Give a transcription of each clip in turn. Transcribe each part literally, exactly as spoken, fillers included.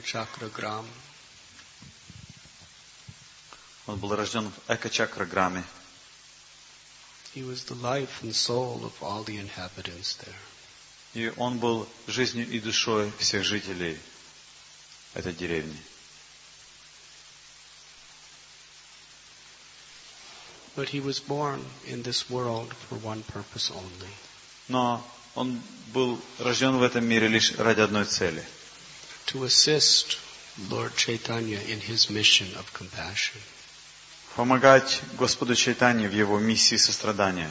Ekachakra Gram. Он был рожден в Эка-чакра-граме. He was the life and soul of all the inhabitants there. И он был жизнью и душой всех жителей этой деревни. But he was born in this world for one purpose only. Но он был рожден в этом мире лишь ради одной цели. To assist Lord Chaitanya in his mission of compassion. Помогать Господу Чайтанье в его миссии сострадания.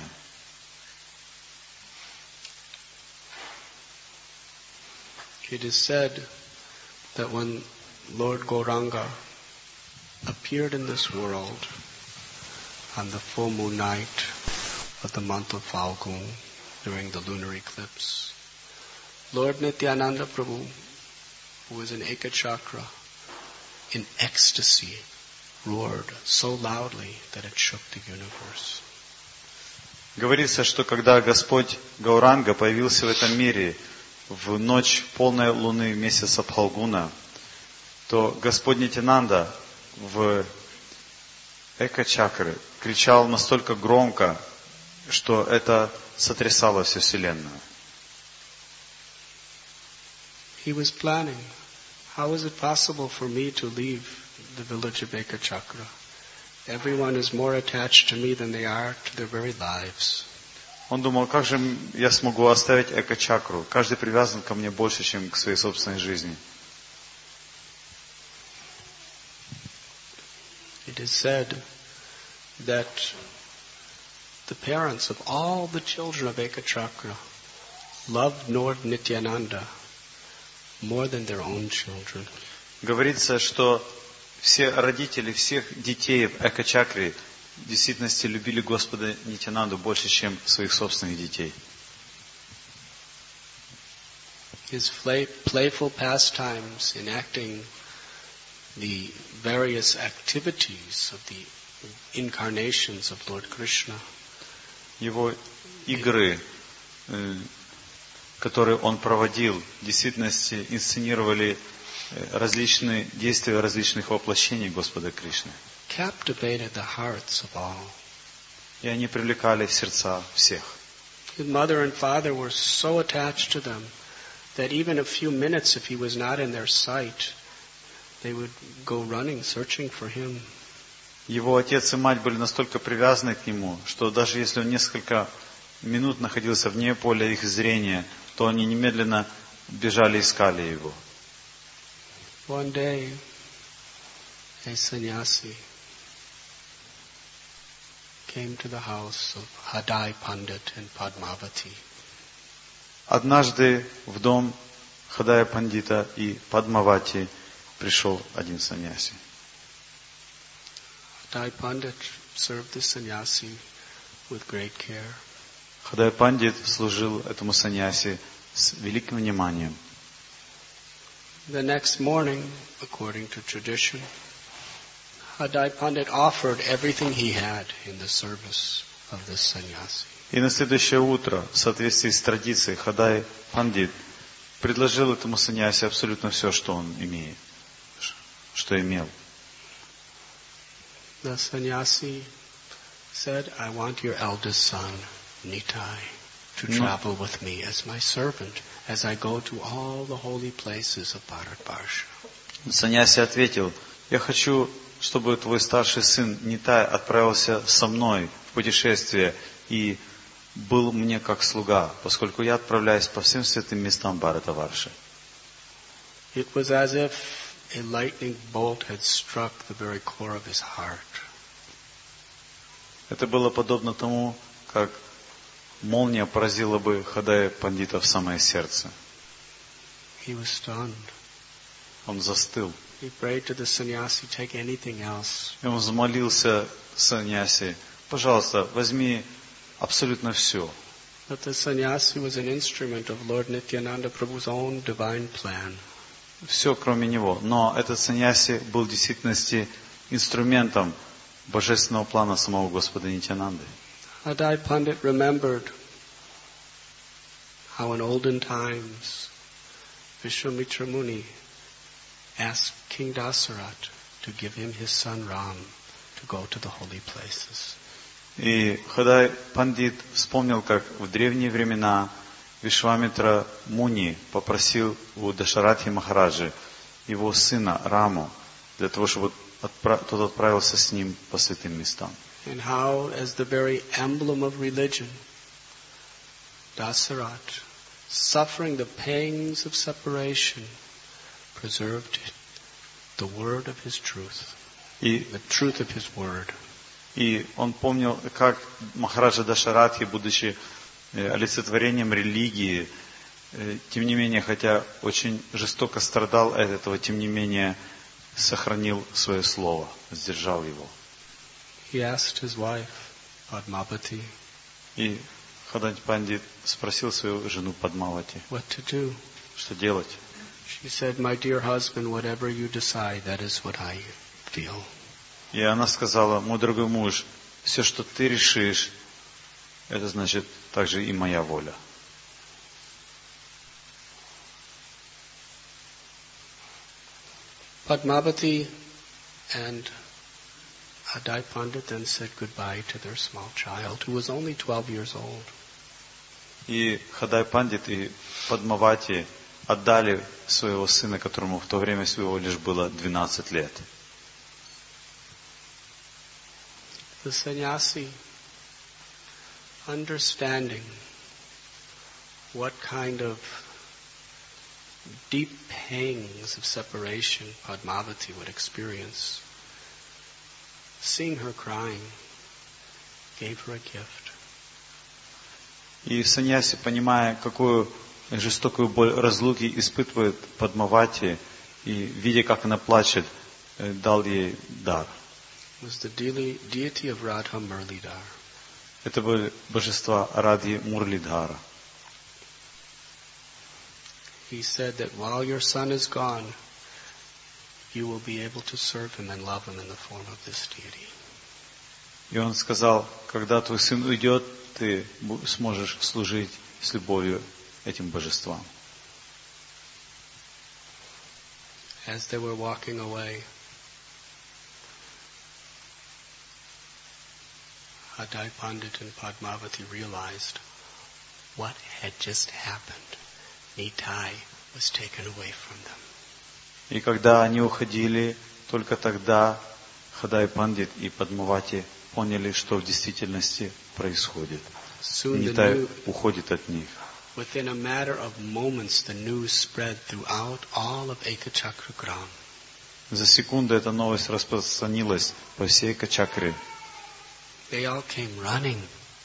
It is said that when Lord Gauranga appeared in this world on the full moon night of the month of Falgun during the lunar eclipse, Lord Nityananda Prabhu, who was in Ekachakra, in ecstasy, roared so loudly that it shook the universe. Говорится, что когда Господь Гауранга появился в этом мире в ночь полной луны месяца Пхалгуна, то Господь Нитянанда в Эка-чакры кричал настолько громко, что это сотрясало всю Вселенную. He was planning, how is it possible for me to leave the village of Ekachakra? Everyone is more attached to me than they are to their very lives. Он думал, как же я смогу оставить Эка-чакру? Каждый привязан ко мне больше, чем к своей собственной жизни. It is said that the parents of all the children of Ekachakra loved Lord Nityananda more than their own children. Говорится, что все родители всех детей в Эка-чакре в действительности любили Господа Нитянанду больше, чем своих собственных детей. His playful pastimes enacting the various activities of the incarnations of Lord Krishna. Его игры, которые он проводил, в действительности инсценировали различные действия различных воплощений Господа Кришны. Captivated the hearts of all. И они привлекали в сердца всех. His mother and father were so attached to them that even a few minutes, if he was not in their sight, they would go running, searching for him. Его отец и мать были настолько привязаны к нему, что даже если он несколько минут находился вне поля их зрения, то они немедленно бежали и искали его. One day, a sannyasi came to the house of Hadai Pandit and Padmavati. Однажды в дом Хадая Пандита и Падмавати пришел один саньяси. Hadai Pandit served the sannyasi with great care. Хадай Пандит служил этому саньяси с великим вниманием. The next morning, according to tradition, Hadai Pandit offered everything he had in the service of this sannyasi. И на следующее утро, в соответствии с традицией, Хадай Пандит предложил этому саньяси абсолютно все, что он имеет, что имел. The sannyasi said, I want your eldest son, Nitai, to travel with me as my servant, as I go to all the holy places of Bharatvarsha. Саньяси ответил, я хочу, чтобы твой старший сын Нитай отправился со мной в путешествие и был мне как слуга, поскольку я отправляюсь по всем святым местам Бхаратаварши. It was as if a lightning bolt had struck the very core of his heart. Это было подобно тому, как молния поразила бы Хадая Пандита в самое сердце. He was stunned. Он застыл. He prayed to the sannyasi, take anything else. И он взмолился саньяси, пожалуйста, возьми абсолютно все. But the sannyasi was an instrument of Lord Nityananda Prabhu's own divine plan. Все, кроме него. Но этот саньяси был в действительности инструментом божественного плана самого Господа Нитянанды. Hadai Pandit remembered how in olden times Vishwamitra Muni asked King Dasarat to give him his son Ram to go to the holy places. И Хадай Пандит вспомнил, как в древние времена Вишвамитра Муни попросил у Дашаратхи Махараджи его сына Раму, для того, чтобы тот отправился с ним по святым местам. And how, as the very emblem of religion, Dasarat, suffering the pangs of separation, preserved the word of his truth, и, the truth of his word. И он помнил, как Махараджа Дашаратхи, будучи олицетворением религии, тем не менее, хотя очень жестоко страдал от этого, тем не менее, сохранил свое слово, сдержал его. He asked his wife, Padmavati, и Хадай Пандит спросил свою жену Падмавати, what to do? Что делать? She said, my dear husband, whatever you decide, that is what I feel. И она сказала, мой дорогой муж, все, что ты решишь, это значит также и моя воля. Padmavati and Adai Pandit then said goodbye to their small child, who was only twelve years old. И Хадай Пандит и Падмавати отдали своего сына, которому в то время всего лишь было двенадцать лет. The sannyasi, understanding what kind of deep pangs of separation Padmavati would experience, seeing her crying, gave her a gift. И саньяси, понимая, какую жестокую боль разлуки испытывает Падмавати, и видя, как она плачет, дал ей дар. Was the deity of Radha Murlidhar. Это были божества Радхи Мурлидхара. He said that while your son is gone, you will be able to serve him and love him in the form of this deity. И он сказал, когда твой сын уйдет, ты сможешь служить с любовью этим божествам. As they were walking away, Adai Pandit and Padmavati realized what had just happened. Nitai was taken away from them. И когда они уходили, только тогда Хадай Пандит и Падмавати поняли, что в действительности происходит. Нитай уходит от них. Within a matter of moments, the news spread throughout all of Ekachakra. За секунду эта новость распространилась по всей Качакре. They all came running.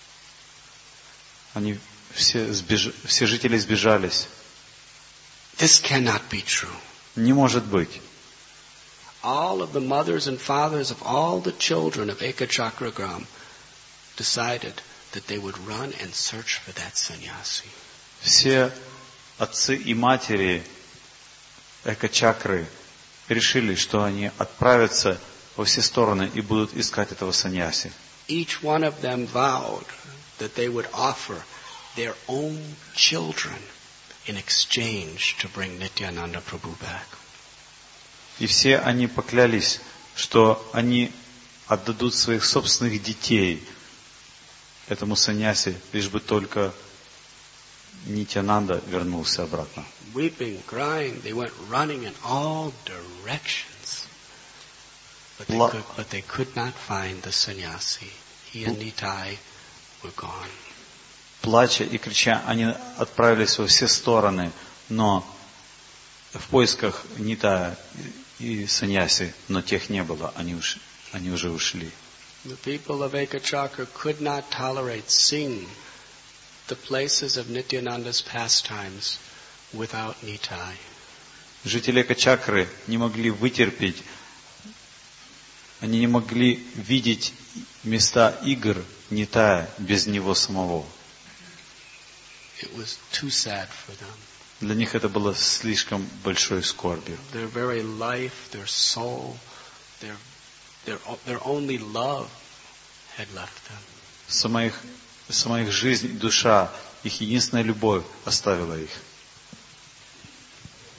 Они все, сбеж... все жители сбежались. This cannot be true. Не может быть. All of the mothers and fathers of all the children of Ekachakragram decided that they would run and search for that sannyasi. Все отцы и матери Экачакры решили, что они отправятся во все стороны и будут искать этого саньяси. Each one of them vowed that they would offer their own children in exchange to bring Nityananda Prabhu back. И все они поклялись, что они отдадут своих собственных детей этому саньяси, лишь бы только Нитянанда вернулся обратно. Weeping, crying, they went running in all directions. But they, could, but they could not find the sannyasi. He and Nitai were gone. Плача и крича, они отправились во все стороны, но в поисках Нитая и саньяси, но тех не было, они, уж, они уже ушли. The people of Ekachakra could not tolerate seeing the places of Nityananda's pastimes without Nitai. Жители Экачакры не могли вытерпеть, они не могли видеть места игр Нитая без него самого. It was too sad for them. Для них это было слишком большой скорбью. Their very life, their soul, their, their, their only love had left them. Сама их, сама их жизнь, душа, их единственная любовь оставила их.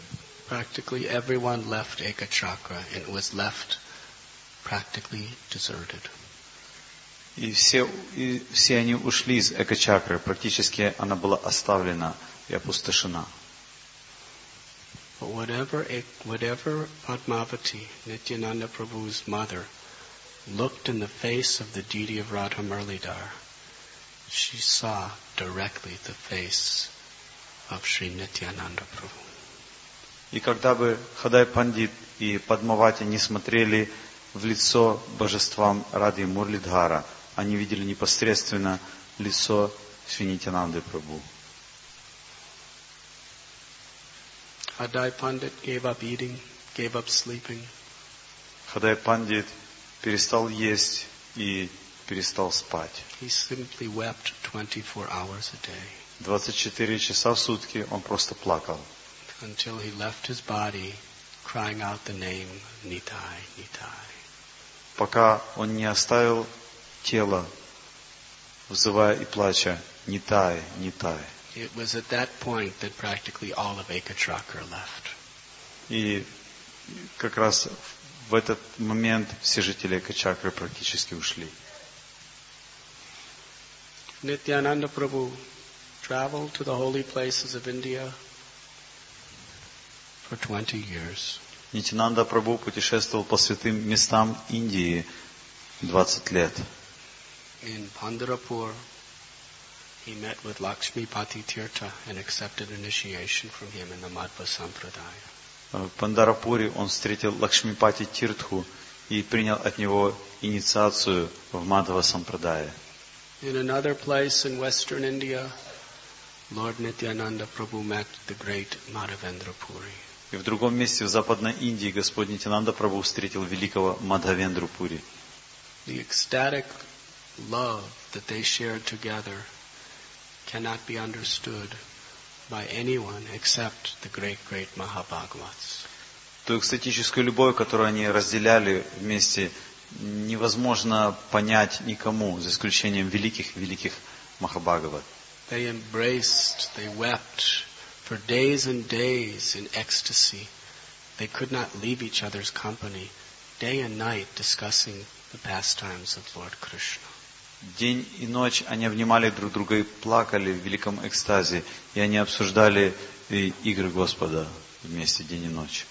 Practically everyone left Ekachakra, and it was left practically deserted. И все, и все они ушли из эко-чакры. Практически она была оставлена и опустошена. But whatever, whatever Padmavati, Nityananda Prabhu's mother, looked in the face of the deity of Radha Murlidhar, she saw directly the face of Sri Nityananda Prabhu. И когда бы Хадай Пандит и Падмавати не смотрели в лицо божествам Рады Мурлидхара, они видели непосредственно лицо Шри Нитянанды Прабху. Hadai Pandit gave up eating, gave up sleeping. Хадай Пандит перестал есть и перестал спать. He simply wept twenty-four hours a day. двадцать четыре часа в сутки он просто плакал. Until he left his body, crying out the name Nitai, Nitai. Пока он не оставил тело, взывая и плача, Нитай, Нитай. It was at that point that practically all of Ekachakra left. И как раз в этот момент все жители Эко-чакры практически ушли. Nityananda Prabhu traveled to the holy places of India for twenty years. Нитянанда Прабху путешествовал по святым местам Индии двадцать лет. In Pandharpur, he met with Lakshmipati Tirtha and accepted initiation from him in the Madhva Sampradaya. В Пандарапуре он встретил Лакшмипати Тиртху и принял от него инициацию в Мадхва Сампрадая. In another place in western India, Lord Nityananda Prabhu met the great Madhavendra Puri. И в другом месте в Западной Индии Господь Нитянанда Прабху встретил великого Мадхавендру Пури. The ecstatic love that they shared together cannot be understood by anyone except the great, great Mahabhagavats. Ту экстатическую любовь, которую они разделяли вместе, невозможно понять никому, за исключением великих-великих Махабхагават. They embraced, they wept for days and days in ecstasy. They could not leave each other's company, day and night discussing the pastimes of Lord Krishna. День и ночь они обнимали друг друга и плакали в великом экстазе, и они обсуждали игры Господа вместе день и ночь.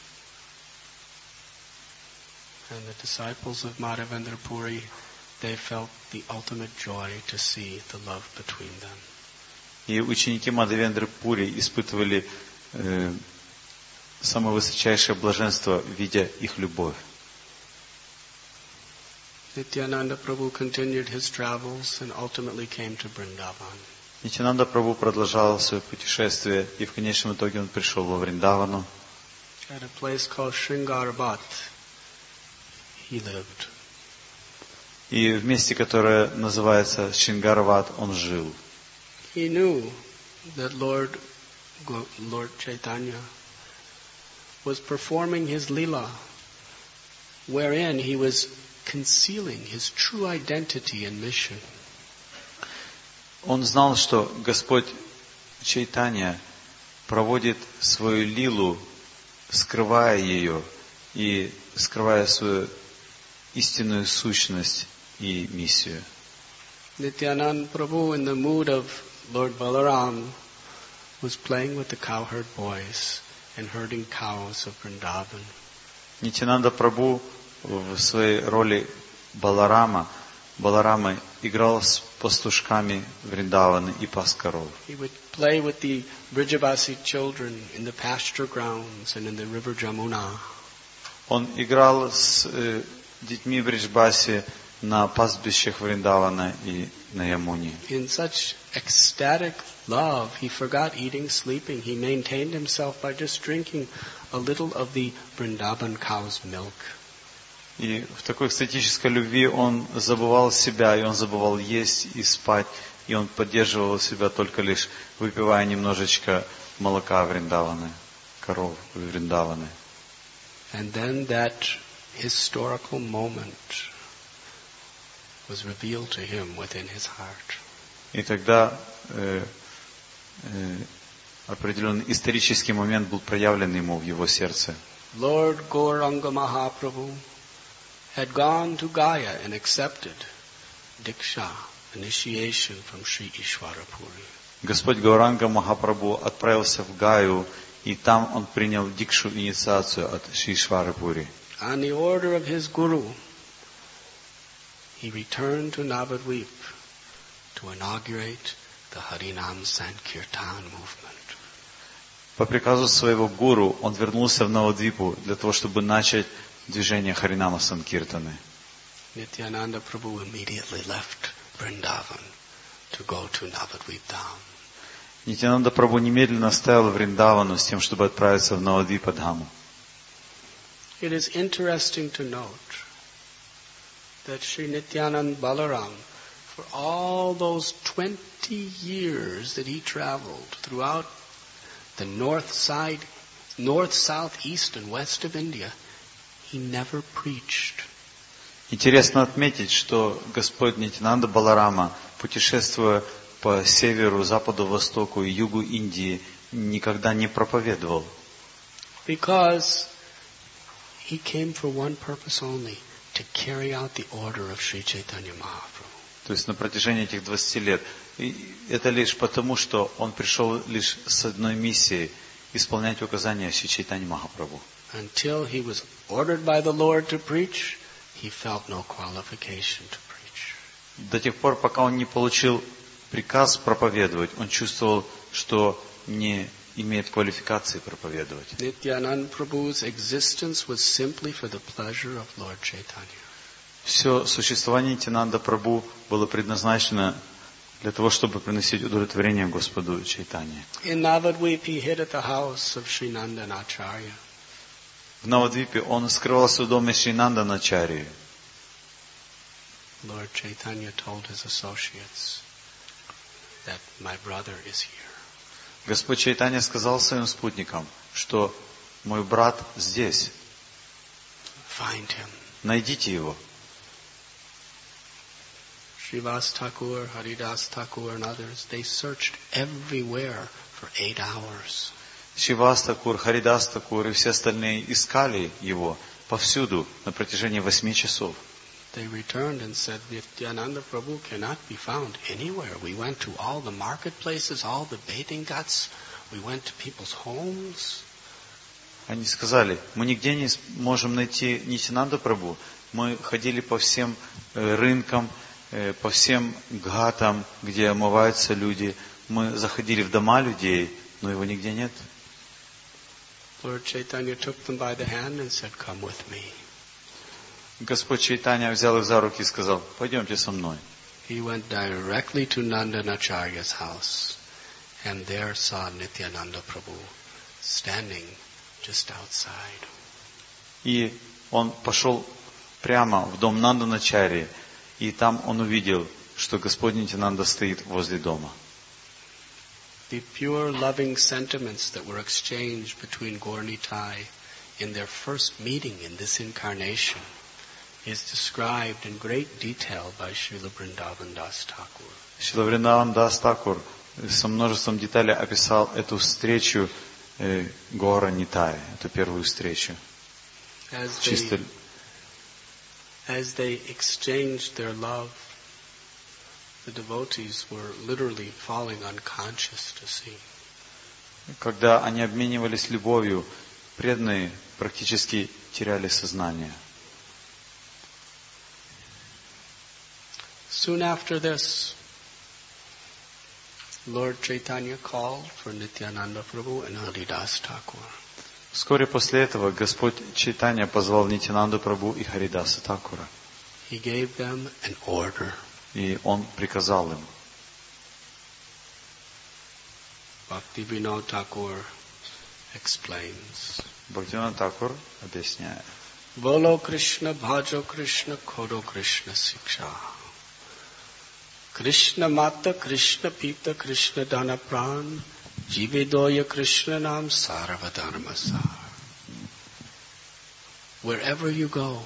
And the disciples of Madhavendra Puri, they felt the ultimate joy to see the love between them. И ученики Мадхавендры Пури испытывали э, самое высочайшее блаженство, видя их любовь. Nityananda Prabhu continued his travels and ultimately came to Vrindavan. Нитянанда Прабху продолжал свое путешествие, и в конечном итоге он пришел во Вриндавану. At a place called Shringarvat, he lived. И в месте, которое называется Шингарват, он жил. He knew that Lord, Lord Chaitanya was performing his lila, wherein he was concealing his true identity and mission. Он знал, что Господь Чайтанья проводит свою лилу, скрывая ее и скрывая свою истинную сущность и миссию. Nityananda Prabhu, in the mood of Lord Balaram, was playing with the cowherd boys and herding cows of Vrindavan. Нитянанда Прабху в своей роли Баларама, Баларамы играл с пастушками Вриндаваны и пас коров. He would play with the Brijavasi children in the pasture grounds and in the river Jamuna. Он играл с э, детьми Бриджбаси на пастбищах Вриндавана и на Ямуне. In such ecstatic love, he forgot eating, sleeping. He maintained himself by just drinking a little of the Vrindavan cow's milk. И в такой экстатической любви он забывал себя, и он забывал есть и спать, и он поддерживал себя только лишь выпивая немножечко молока Вриндаваны, коров Вриндаваны. And then that historical moment was revealed to him within his heart. И тогда э, э, определенный исторический момент был проявлен ему в его сердце. Lord Gauranga Mahaprabhu had gone to Gaya and accepted Diksha, initiation from Sri Ishwarapuri. Господь Гауранга Махапрабху отправился в Гаю, и там он принял дикшу, инициацию от Шри Ишварапури. On the order of his guru, he returned to Navadvip to inaugurate the Harinam Sankirtan movement. По приказу своего гуру он вернулся в Навадвипу для того, чтобы начать движение Харинама Санкиртаны. Nityananda Prabhu immediately left Vrindavan to go to Navadvip Dham. Нитьянанда Прабху немедленно оставил Вриндавану с тем, чтобы отправиться в Навадвипа Дхаму. It is interesting to note that Sri Nityananda Balaram, for all those twenty years that he traveled throughout the north side, north, south, east, and west of India, he never preached. Интересно отметить, что Господь Нитьянанда Баларама, путешествуя по северу, западу, востоку и югу Индии, никогда не проповедовал. Because he came for one purpose only, to carry out the order of Sri Chaitanya Mahaprabhu. То есть на протяжении этих двадцати лет. И это лишь потому, что он пришел лишь с одной миссией — исполнять указания Шри Чайтаньи Махапрабху. Until he was ordered by the Lord to preach, he felt no qualification to preach. До тех пор, пока он не получил приказ проповедовать, он чувствовал, что не имеет квалификации проповедовать. Nityananda Prabhu's existence was simply for the pleasure of Lord Chaitanya. Все существование Нитьянанда Прабху было предназначено для того, чтобы приносить удовлетворение Господу Чайтанье. In Navadvip, he hid at the house of Sri Nandanacharya. В Навадвипе он скрывался в доме Шри Нанданачарьи. Lord Chaitanya told his associates that my brother is here. Господь Чайтанья сказал своим спутникам, что мой брат здесь. Find him. Найдите его. Srivas Thakur, Haridas Thakur, and others, they searched everywhere for eight hours. Шривас Такур, Харидас Такур и все остальные искали его повсюду на протяжении восьми часов. They returned and said, Nityananda Prabhu cannot be found anywhere. We went to all the marketplaces, all the bathing ghats. We went to people's homes. Они сказали, мы нигде не можем найти Нитьянанда Прабху. Мы ходили по всем рынкам, по всем гхатам, где омываются люди. Мы заходили в дома людей, но его нигде нет. Lord Chaitanya took them by the hand and said, come with me. Господь Чайтанья взял их за руки и сказал, пойдемте со мной. He went directly to Nandanacharya's house and there saw Nityananda Prabhu standing just outside. И он пошел прямо в дом Нанданачарьи, и там он увидел, что Господь Нитьянанда стоит возле дома. The pure loving sentiments that were exchanged between Gaur Nitai in their first meeting in this incarnation is described in great detail by Srila Vrindavan Das Thakur. Шрила Вриндаван Дас Такур со множеством деталей описал эту встречу э, Гора Нитай, эту первую встречу. As Чисто... they, as they exchanged their love, the devotees were literally falling unconscious to see. Когда они обменивались любовью, преданные практически теряли сознание. Soon after this, Lord Chaitanya called for Nityananda Prabhu and Haridas Thakur. Вскоре после этого Господь Чайтанья позвал Нитьянанду Прабху и Харидаса Такура. He gave them an order. И он приказал им. Bhakti Vinod Thakur explains. Бхактивинод Такур объясняет. Volo Krishna, Bhajo Krishna, Kodo Krishna Siksha. Krishna Mata, Krishna Pita, Krishna Dana Pran, Jivedoya Krishna Nam Sarva Dharma Sar. Wherever you go,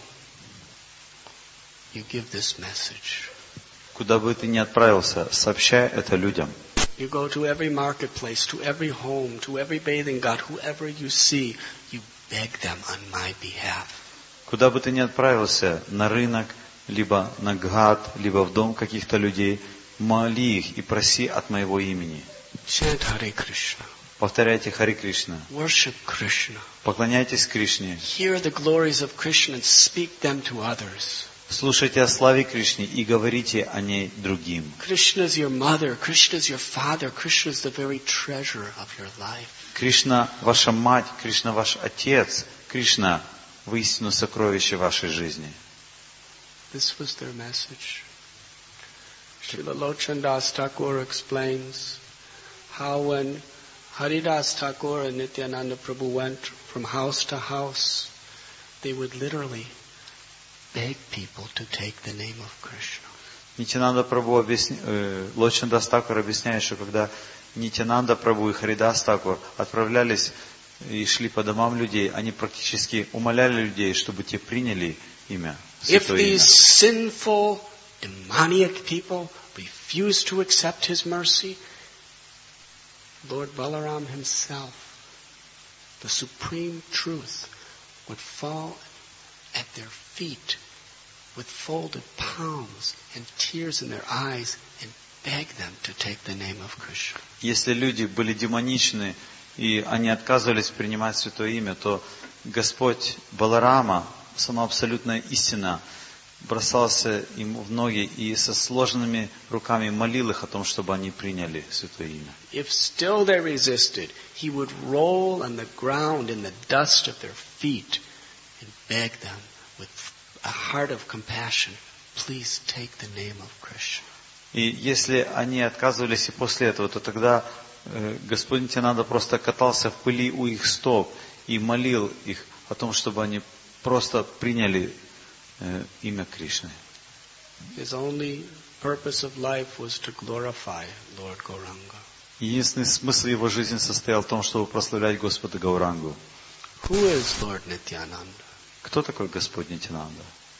you give this message. Куда бы ты ни отправился, сообщай это людям. You go to every marketplace, to every home, to every bathing ghat, whoever you see, you beg them on my behalf. Куда бы ты ни отправился, на рынок, либо на гхат, либо в дом каких-то людей, моли их и проси от моего имени. Chant Hare Krishna. Повторяйте Хари Кришна. Worship Krishna. Поклоняйтесь Кришне. Hear the glories of Krishna and speak them to others. Слушайте о славе Кришны и говорите о ней другим. Krishna is your mother, Krishna is your father, Krishna is the very treasure of your life. Кришна ваша мать, Кришна ваш отец, Кришна воистину сокровище вашей жизни. This was their message. Srila Lochan Das Thakur explains how when Haridas Thakur and Nityananda Prabhu went from house to house, they would literally beg people to take the name of Krishna. Нитянанда Прабhu объясня... э, Лочан Дас Такур объясняет, что когда Нитянанда Прабhu и Харидас Такур отправлялись и шли по домам людей, они практически умоляли людей, чтобы те приняли имя, святое имя. If these sinful, demoniac people refuse to accept his mercy, Lord Balaram himself, the supreme truth, would fall at their feet with folded palms and tears in their eyes and beg them to take the name of Krishna. Если люди были демоничны и они отказывались принимать святое имя, то Господь Баларама, сама абсолютная истина, бросался им в ноги и со сложенными руками молил их о том, чтобы они приняли святое имя. If still they resisted, he would roll on the ground in the dust of their feet and beg them with a heart of compassion, please take the name of Krishna. И если они отказывались и после этого, то тогда э, Господь Нитянанда просто катался в пыли у их стоп и молил их о том, чтобы они просто приняли э, имя Кришны. His only purpose of life was to glorify Lord Gauranga. Единственный смысл его жизни состоял в том, чтобы прославлять Господа Гаурангу. Who is Lord Nityananda? Кто такой Господь Нитянанда?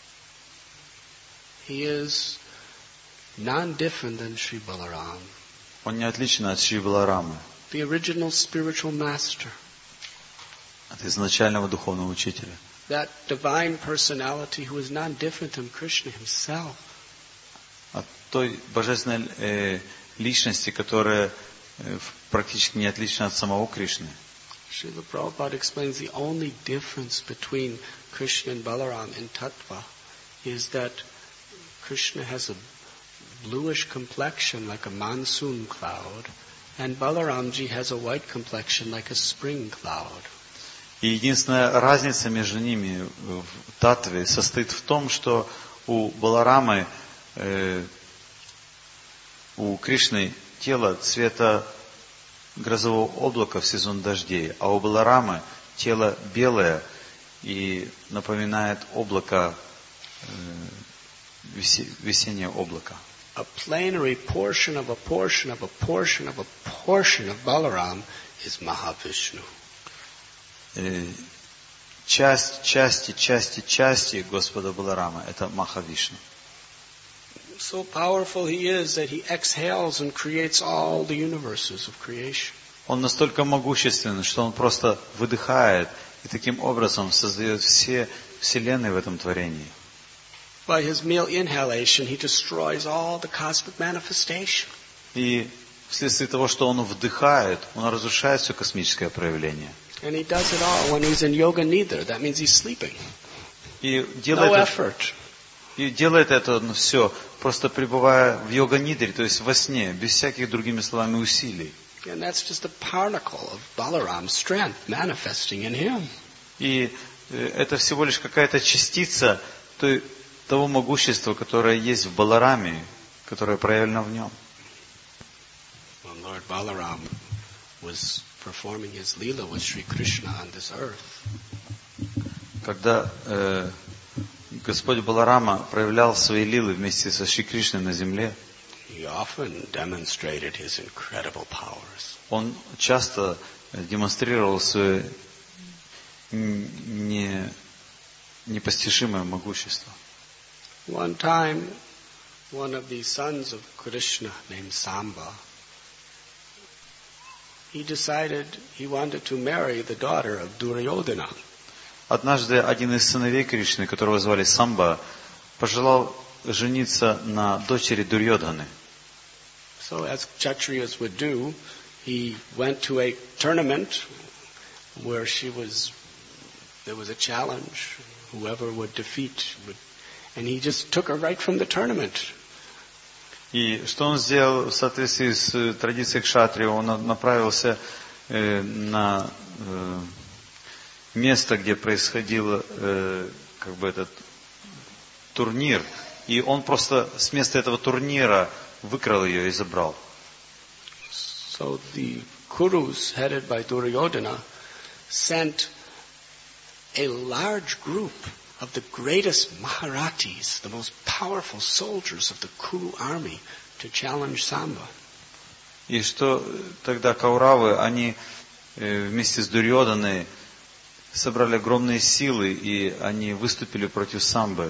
He is non-different than Sri Balaram, Он не отличен от Шри Баларамы, the original spiritual master, от изначального духовного учителя. that divine personality who is non-different than Krishna himself. От той божественной э, личности, которая э, практически не отлична от самого Кришны. Srila Prabhupada explains the only difference between Krishna and Balaram in Tattva is that Krishna has a bluish complexion like a monsoon cloud, and Balaramji has a white complexion like a spring cloud. И единственная разница между ними в Таттве состоит в том, что у Баларамы, э, у Кришны тело цвета грозового облака в сезон дождей, а у Баларамы тело белое и напоминает облако, э, весеннее облако. A plenary portion of a portion of a portion of a portion of Balaram is Mahavishnu. Э, часть, части, части, части Господа Баларама – это Махавишну. So powerful he is that he exhales and creates all the universes of creation. Он настолько могущественный, что он просто выдыхает и таким образом создает все вселенные в этом творении. By his mere inhalation, he destroys all the cosmic manifestation. И вследствие того, что он вдыхает, он разрушает все космическое проявление. And he does it all when he's in yoga nidra. That means he's sleeping. И делает, No это, effort. и делает это все, просто пребывая в йога-нидре, то есть во сне, без всяких, другими словами, усилий. And that's just a particle of Balaram's strength manifesting in him. И это всего лишь какая-то частица той, того могущества, которое есть в Балараме, которое проявлено в нем. When Lord Balaram was performing his lila with Sri Krishna on this earth, Когда э, Господь Баларама проявлял свои лилы вместе со Шри Кришной на земле, he often demonstrated his incredible powers. он часто демонстрировал свое не, непостижимое могущество. One time, one of the sons of Krishna named Samba he decided he wanted to marry the daughter of Duryodhana. Однажды один из сыновей Кришны, которого звали Самба, пожелал жениться на дочери Дурьодханы. So as Kshatriyas would do, he went to a tournament where she was, there was a challenge, whoever would defeat would, and he just took her right from the tournament. И что он сделал в соответствии с традицией кшатрии? Он направился э, на э, место, где происходил э, как бы этот турнир, и он просто с места этого турнира выкрал ее и забрал. So the Kurus, headed by Duryodhana, sent a large group of the greatest Maharatis, the most powerful soldiers of the Kuru army, to challenge Samba. И что тогда Кауравы, они э, вместе с Дурьодhaной собрали огромные силы, и они выступили против Самбы.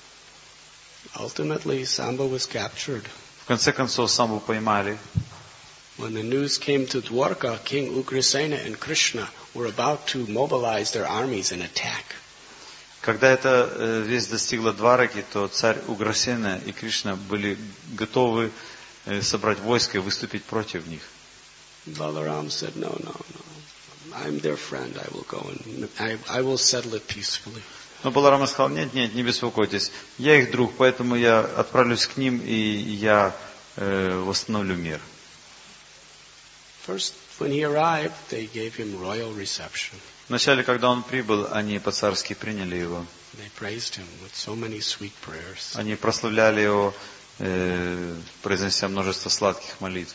Ultimately, Samba was captured. В конце концов, Самбу поймали. When the news came to Dwarka, King Ugrasena and Krishna were about to mobilize their armies and attack. Когда эта э, весть достигла Двараки, то царь Уграсена и Кришна были готовы э, собрать войско и выступить против них. Balaram said, no, no, no. I'm their friend. I will go and I, I will settle it peacefully. Но Баларама сказал, нет, нет, не беспокойтесь. Я их друг, поэтому я отправлюсь к ним, и я э, восстановлю мир. First, when he arrived, they gave him royal reception. Вначале, когда он прибыл, они по-царски приняли его. They praised him with so many sweet prayers. Они прославляли его, э, произнося множество сладких молитв.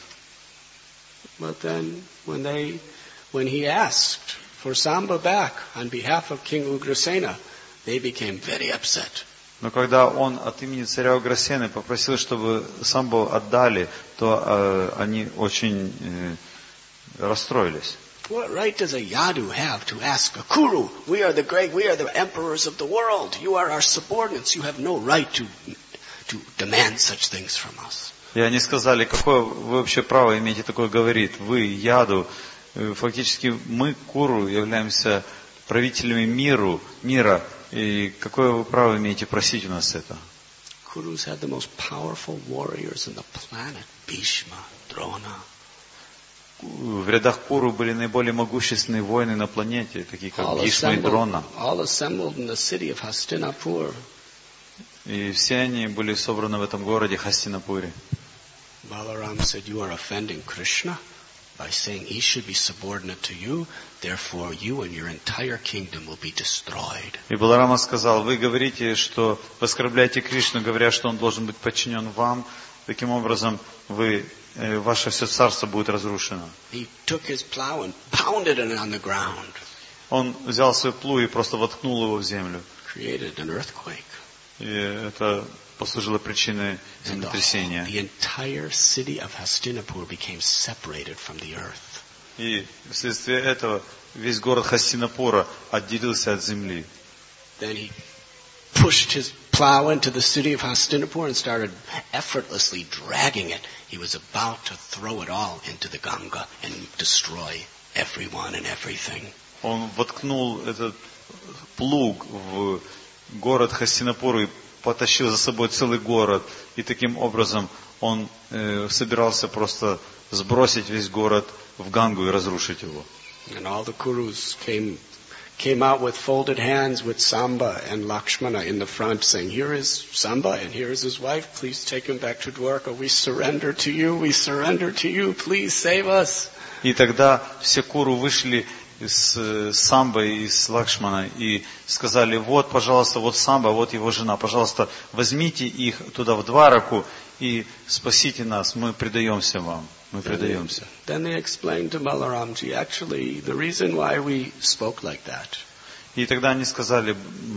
But then, when they, when he asked for Samba back on behalf of King Ugrasena, they became very upset. Но когда он от имени царя Уграсены попросил, чтобы Самбу отдали, то э, они очень э, расстроились. What right does a Yadu have to ask a Kuru? We are the great, we are the emperors of the world. You are our subordinates. You have no right to, to demand such things from us. И они сказали, какое вы вообще право имеете такое говорить? Вы, Яду, фактически мы, Куру, являемся правителями миру, мира. И какое вы право имеете просить у нас это? Kurus had the most powerful warriors on the planet. Bhishma, Drona. В рядах Куру были наиболее могущественные воины на планете, такие как Бхишма и Дрона. All assembled in the city of Hastinapur. И все они были собраны в этом городе Хастинапуре. Balaram said, you are offending Krishna by saying he should be subordinate to you, therefore you and your entire kingdom will be destroyed. И Баларама сказал, вы говорите, что вы оскорбляете Кришну, говоря, что он должен быть подчинен вам, таким образом вы, э, ваше все царство будет разрушено. He took his plow and pounded it on the ground. Он взял свой плуг и просто воткнул его в землю. Created an earthquake. И это послужило причиной землетрясения. The entire city of Hastinapur became separated from the earth. И вследствие этого весь город Хастинапура отделился от земли. Then he pushed his plow into the city of Hastinapur and started effortlessly dragging it. He was about to throw it all into the Ganga and destroy everyone and everything. Он воткнул этот плуг в город Хастинапур и потащил за собой целый город. И таким образом он э, собирался просто сбросить весь город в Гангу и разрушить его. And all the Kurus came came out with folded hands with Samba and Lakshmana in the front saying, here is Samba and here is his wife. Please take him back to Dwarka. We surrender to you. We surrender to you. Please save us. И тогда все Куру вышли с Самбой и с Лакшманой и сказали, вот, пожалуйста, вот Самба, вот его жена, пожалуйста, возьмите их туда в Двараку и спасите нас, мы предаемся вам, мы предаемся. Then they explained to Balaramji, actually, the reason why we spoke like that. И тогда они сказали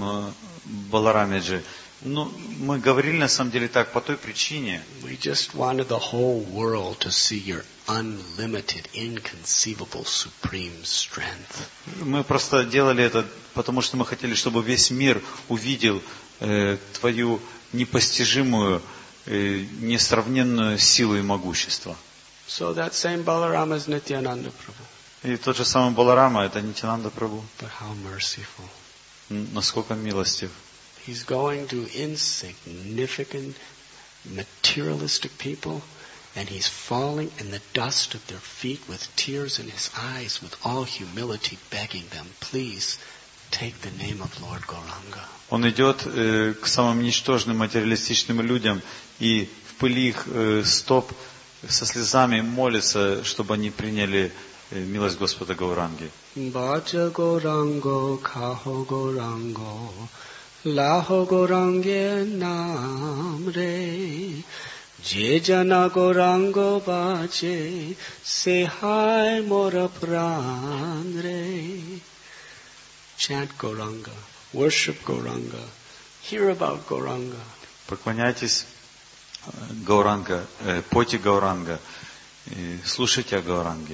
Баларамиджи, ну, мы говорили на самом деле так по той причине. We just wanted the whole world to see your unlimited, inconceivable, supreme strength. Мы просто делали это, потому что мы хотели, чтобы весь мир увидел э, твою непостижимую, э, несравненную силу и могущество. So that same Balarama is Nityananda Prabhu. И тот же самый Баларама, это Нитянанда Прабху. But how merciful. Насколько милостив. He's going to insignificant, materialistic people, and he's falling in the dust at their feet with tears in his eyes, with all humility, begging them, please take the name of Lord Gauranga. Он идет э, к самым ничтожным материалистичным людям и в пыли их э, стоп со слезами молится, чтобы они приняли э, милость Господа Гауранги. Баджа Гауранго, Кахо Гауранго, Лахо Гауранге Намре, Джеджана Гауранго Бадже, Сехай Мора Пранре. Chant Gauranga, worship Gauranga, hear about Gauranga. Поклоняйтесь Гауранга, э, пойте Гауранга, э, слушайте о Гауранге.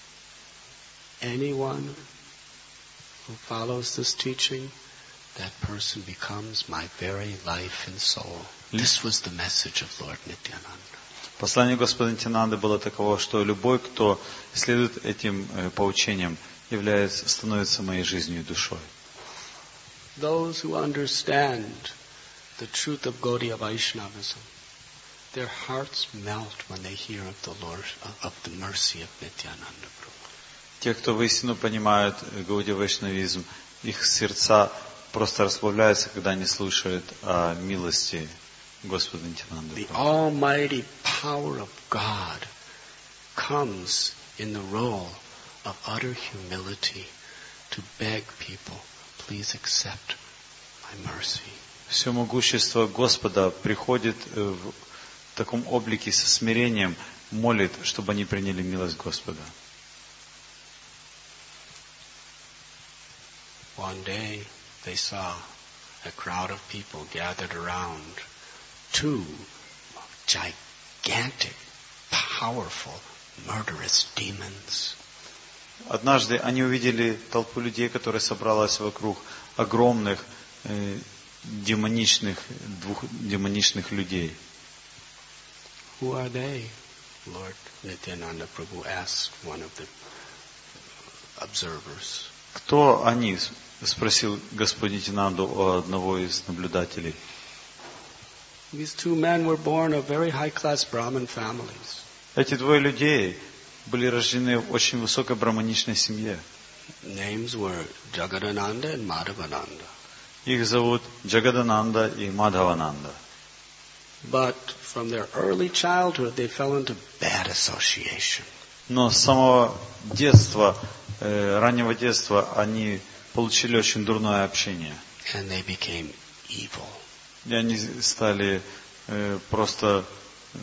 Anyone who follows this teaching, that person becomes my very life and soul. This was the message of Lord Nityananda. Послание Господа Нитянанды было таково, что любой, кто следует этим э, поучениям, является, становится моей жизнью и душой. Those who understand the truth of Gaudiya Vaishnavism, their hearts melt when they hear of the Lord, of the mercy of Nityananda Prabhu. Те, кто воистину понимают Гаудия Вайшнавизм, их сердца просто расплавляются, когда они слушают о милости Господа Нитянанды. The almighty power of God comes in the role of utter humility to beg people, please accept my mercy. Все могущество Господа приходит в таком облике со смирением, молит, чтобы они приняли милость Господа. One day they saw a crowd of people gathered around two gigantic, powerful, murderous demons. Однажды они увидели толпу людей, которая собралась вокруг огромных э, демоничных, двух демоничных людей. Who are they? Lord Nityananda Prabhu asked one of the observers. Кто они? Спросил Господь Нитянанду у одного из наблюдателей. These two men were born of very high-class Brahmin families. Эти двое людей были рождены в очень высокой браманичной семье. Names were Jagadananda and Madhavananda. Их зовут Джагадананда и Мадхавананда. But from their early childhood they fell into bad association. Но с самого детства, э, раннего детства, они получили очень дурное общение. And they became evil. И они стали э, просто э,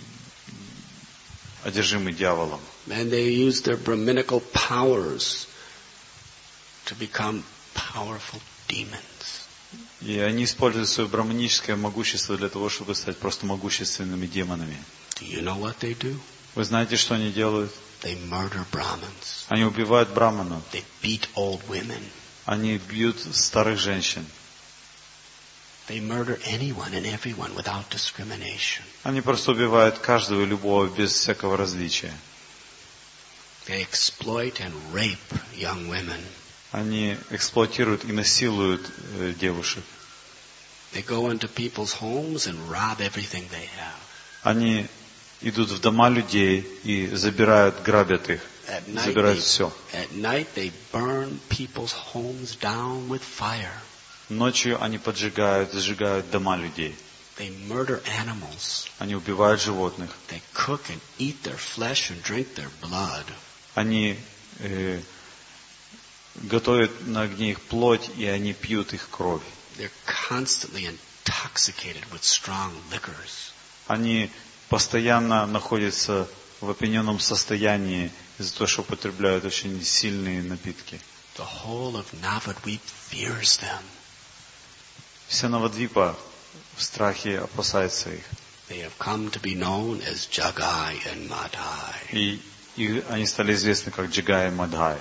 одержимы дьяволом. And they used their Brahminical powers to become powerful demons. И они используют свое браманическое могущество для того, чтобы стать просто могущественными демонами. Do you know what they do? Вы знаете, что они делают? They murder Brahmins. Они убивают браманов. They beat old women. Они бьют старых женщин. They murder anyone and everyone without discrimination. Они просто убивают каждого и любого без всякого различия. They exploit and rape young women. Они эксплуатируют и насилуют э, девушек. They go into people's homes and rob everything they have. Они идут в дома людей и забирают, грабят их, At night, забирают they, все. at night they burn people's homes down with fire. Ночью они поджигают, сжигают дома людей. They murder animals. Они убивают животных. They cook and eat their flesh and drink their blood. Они э, готовят на огне их плоть, и они пьют их кровь. They're constantly intoxicated with strong liquors. Они постоянно находятся в опьяненном состоянии из-за того, что употребляют очень сильные напитки. The whole of Navadvip fears them. Вся Навадвипа в страхе опасается их. They have come to be known as Jagai and Madhai. И, и они стали известны как Джигай и Мадхай.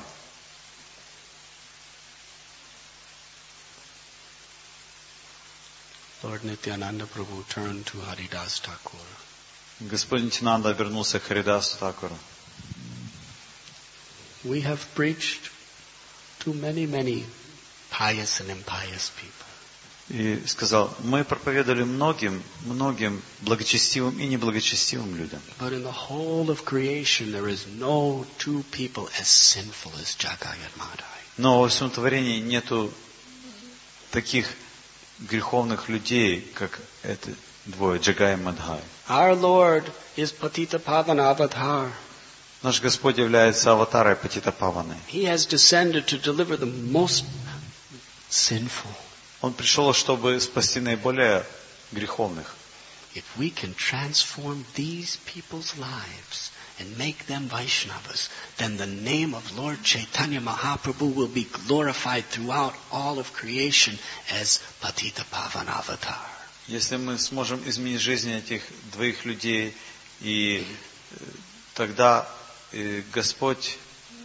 Lord Nityananda Prabhu turned to Haridas Thakur. Господин Нитьянанда обернулся к Харидасу Такуру. We have preached to many, many pious and impious people. И сказал, мы проповедовали многим, многим благочестивым и неблагочестивым людям. But in the whole of creation, there is no two people as sinful as Jagai and Madai. Но во всем творении нету таких греховных людей, как эти двое, Джагай и Мадхай. Our Lord is Patita Pavana Avatar. Наш Господь является аватарой Патита Паваны. He has descended to deliver the most sinful. Он пришел, чтобы спасти наиболее греховных. If we can transform these people's lives and make them Vaishnavas, then the name of Lord Chaitanya Mahaprabhu will be glorified throughout all of creation as Patita Pavana Avatar. Если мы сможем изменить жизнь этих двоих людей, и тогда Господь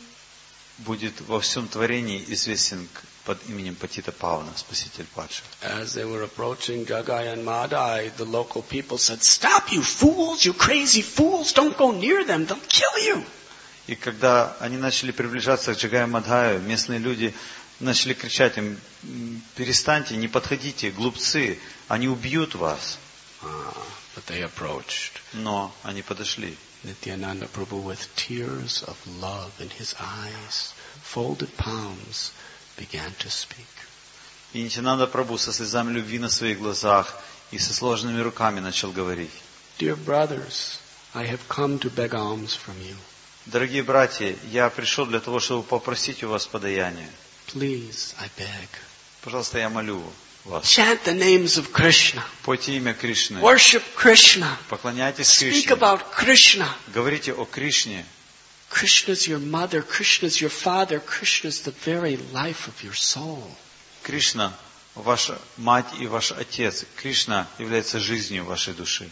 будет во всем творении известен под именем Патита Павана, Спаситель падших. As they were approaching Jagai and Madai, the local people said, "Stop, you fools, you crazy fools! Don't go near them, they'll kill you!" И когда они начали приближаться к Джагаю и Мадхаю, местные люди начали кричать им, перестаньте, не подходите, глупцы, они убьют вас. Ah, but they approached. Но они подошли. Nityananda Prabhu, with tears of love in his eyes, folded palms, began to speak. И Нитьянанда Прабху со слезами любви на своих глазах и со сложенными руками начал говорить. Dear brothers, I have come to beg alms from you. Дорогие братья, я пришел для того, чтобы попросить у вас подаяние. Please, I beg. Пожалуйста, я молю вас. Chant the names of Krishna. Пойте имя Кришны. Worship Krishna. Поклоняйтесь Speak Кришне. about Krishna. Говорите о Кришне. Krishna's your mother, Krishna's your father, Krishna's the very life of your soul. Кришна – ваша мать и ваш отец. Кришна является жизнью вашей души.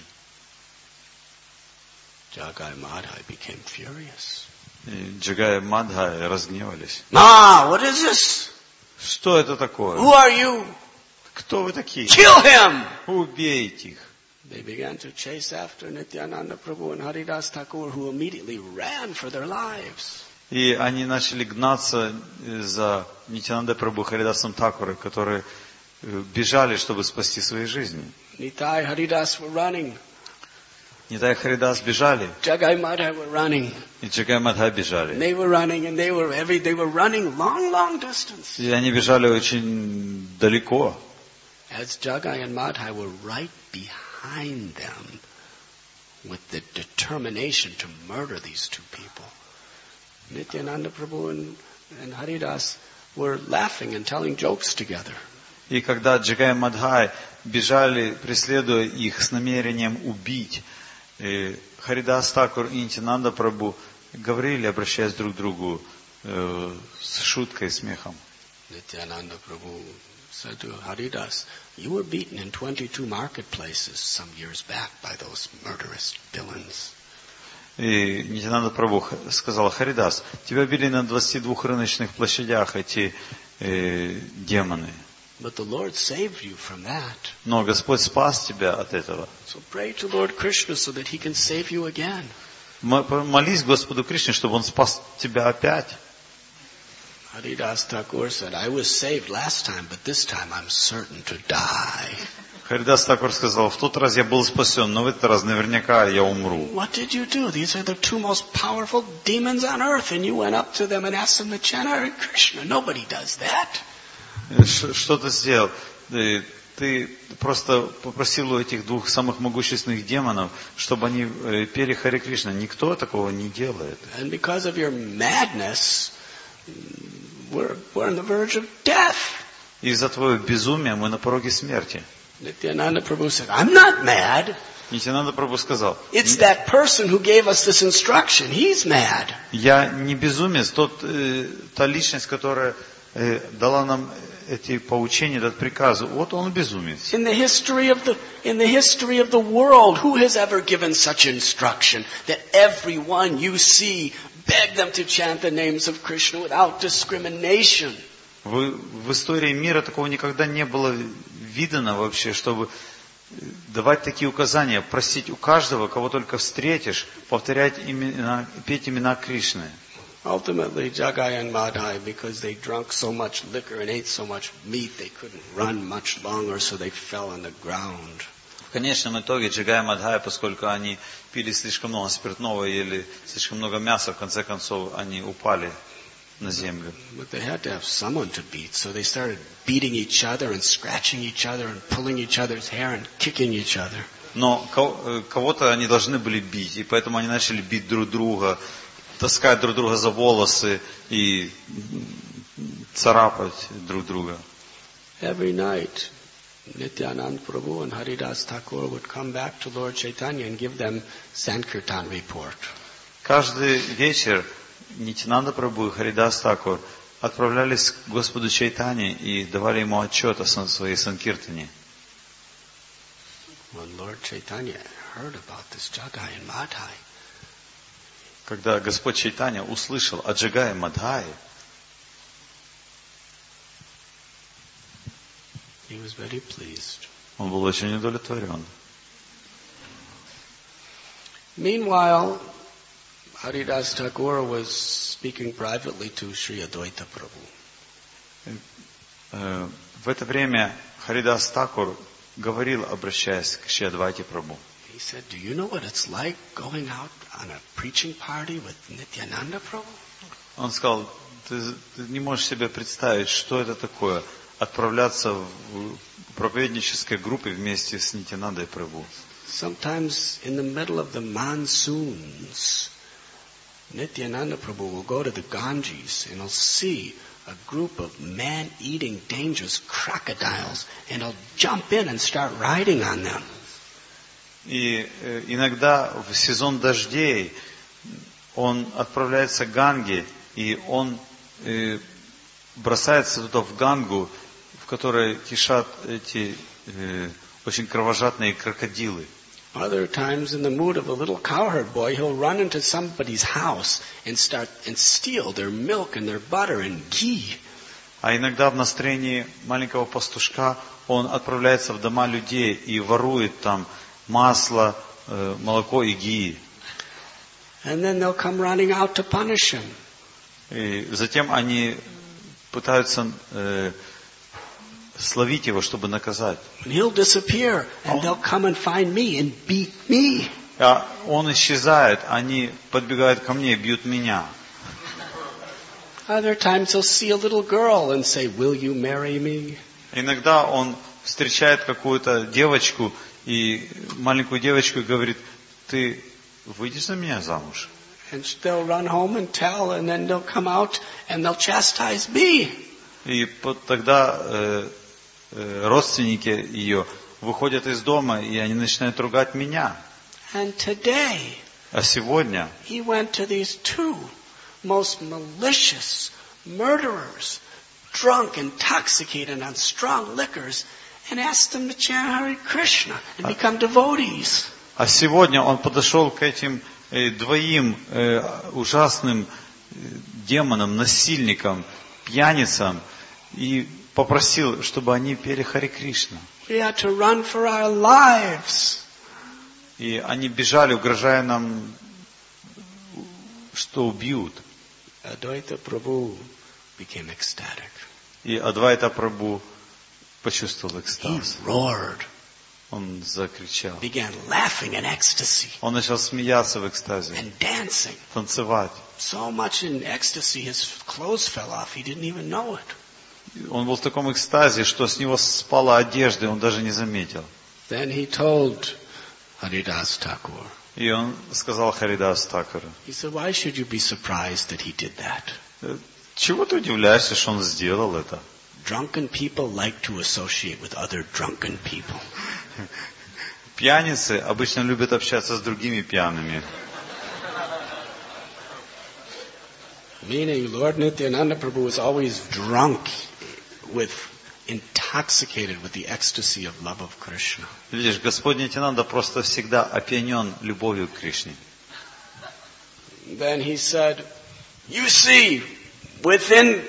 Jagai Madhai became furious. И Джагай и Мадхай разгневались. Ma, what is this? Что это такое? Who are you? Кто вы такие? Kill him! Убейте их. They began to chase after Nityananda Prabhu and Haridas Thakur, who immediately ran for their lives. И они начали гнаться за Нитьянанда Прабху Харидасом Такурой, которые бежали, чтобы спасти свои жизни. Nitai, Haridas were running. Нитай и Харидас бежали, Jagai Madhai were running. и Джагай и Мадхай бежали. And they were running, and they were every they were running long, long distance. И они бежали очень далеко. As Jagai and Madhai were right behind them with the determination to murder these two people. Nityananda Prabhu and, and Haridas were laughing and telling jokes together. И когда Джагай и Мадхай бежали, преследуя их с намерением убить, Харидас Такур и Нитьянанда Прабху говорили, обращаясь друг к другу э, с шуткой и смехом. Nityananda Prabhu said to Haridas, "You were beaten in twenty-two marketplaces some years back by those murderous villains." И Нитьянанда Прабху сказал: Харидас, тебя били на двадцати двух рыночных площадях эти э, демоны. But the Lord saved you from that. Но Господь спас тебя от этого. So pray to Lord Krishna so that He can save you again. Молись Господу Кришне, чтобы Он спас тебя опять. Haridas Thakur said, "I was saved last time, but this time I'm certain to die." Харидас Такур сказал: в тот раз я был спасен, но в этот раз наверняка я умру. What did you do? These are the two most powerful demons on earth, and you went up to them and asked them to chant Hare Krishna. Nobody does that. Что ты сделал? Ты просто попросил у этих двух самых могущественных демонов, чтобы они пели Харе Кришна. Никто такого не делает. And because of your madness, we're, we're on the verge of death. Из-за твоего безумия мы на пороге смерти. Nityananda Prabhu said, "I'm not mad. Нитьянанда Прабху сказал: It's that person who gave us this instruction. He's mad." я не безумец, тот, э, та личность, которая э, дала нам эти поучения, этот приказ, вот он безумец. In the history of the in the history of the world, who has ever given such instruction that everyone you see beg them to chant the names of Krishna without discrimination? В, в истории мира такого никогда не было видано вообще, чтобы давать такие указания, просить у каждого, кого только встретишь, повторять имена, петь имена Кришны. Ultimately, Jagai and Madhai, because they drank so much liquor and ate so much meat, they couldn't run much longer, so they fell on the ground. В конечном итоге Джагай и Мадхай, поскольку они пили слишком много спиртного, ели слишком много мяса, в конце концов они упали на землю. But they had to have someone to beat, so they started beating each other and scratching each other and pulling each other's hair and kicking each other. Но кого-то они должны были бить, и поэтому они начали бить друг друга, таскать друг друга за волосы и царапать друг друга. Every night, Nityananda Prabhu and Haridas Thakur would come back to Lord Chaitanya and give them Sankirtan report. Каждый вечер Нитянанда Прабху и Харидас Такур отправлялись к Господу Чайтане и давали ему отчет о своей санкиртане. When Lord Chaitanya heard about this Jagai and Madhai, когда Господь Чайтанья услышал о Джагае и Мадхае, he was very pleased. Он был очень удовлетворен. Meanwhile, Haridas Thakur was speaking privately to Sri Advaita Prabhu. В это время Харидас Такур говорил, обращаясь к Шри Адвайте Прабху. He said, "Do you know what it's like going out on a preaching party with Nityananda Prabhu?" Он сказал, ты, ты не можешь себе представить, что это такое, отправляться в проповеднической группе вместе с Нитянандой Прабху. Sometimes in the middle of the monsoons, Nityananda Prabhu will go to the Ganges and he'll see a group of man-eating dangerous crocodiles and he'll jump in and start riding on them. И э, иногда в сезон дождей он отправляется к Ганге, и он э, бросается туда в Гангу, в которой кишат эти э, очень кровожадные крокодилы. Other times, in the mood of a little cowherd boy, he'll run into somebody's house and start and steal their milk and their butter and ghee. А иногда в настроении маленького пастушка он отправляется в дома людей и ворует там масло, э, молоко и гии. And then they'll come running out to punish him. И затем они пытаются э, словить его, чтобы наказать. And he'll disappear, and they'll come and find me and beat me. А он исчезает, они подбегают ко мне и бьют меня. Other times he'll see a little girl and say, "Will you marry me?" Иногда он встречает какую-то девочку, и маленькую девочку, и говорит, ты выйдешь за меня замуж? And they'll run home and tell, and then they'll come out and they'll chastise me. И тогда э, э, родственники ее выходят из дома, и они начинают ругать меня. And today, А сегодня he went to these two most malicious murderers, drunk, intoxicated on strong liquors, and asked them to chant Hare Krishna and become devotees. А сегодня он подошел к этим э, двоим э, ужасным э, демонам, насильникам, пьяницам и попросил, чтобы они пели Харе Кришна. We had to run for our lives. И они бежали, угрожая нам, что убьют. Advaita Prabhu became ecstatic. И Адвайта Прабху почувствовал He экстаз. roared, Он закричал. began laughing in ecstasy Он начал смеяться в экстазе, and dancing. танцевать. So much in ecstasy, his clothes fell off. He didn't even know it. Он был в таком экстазе, что с него спала одежда, и он даже не заметил. Then he told Haridas Thakur, И он сказал Харидас Такуру, he said, "Why should you be surprised that he did that? чего ты удивляешься, что он сделал это? Drunken people like to associate with other drunken people." Пьяницы обычно любят общаться с другими пьяными. Meaning, Lord Nityananda Prabhu was always drunk with, intoxicated with the ecstasy of love of Krishna. Видишь, Господь Нитянанда просто всегда опьянен любовью к Кришне. Then he said, "You see, within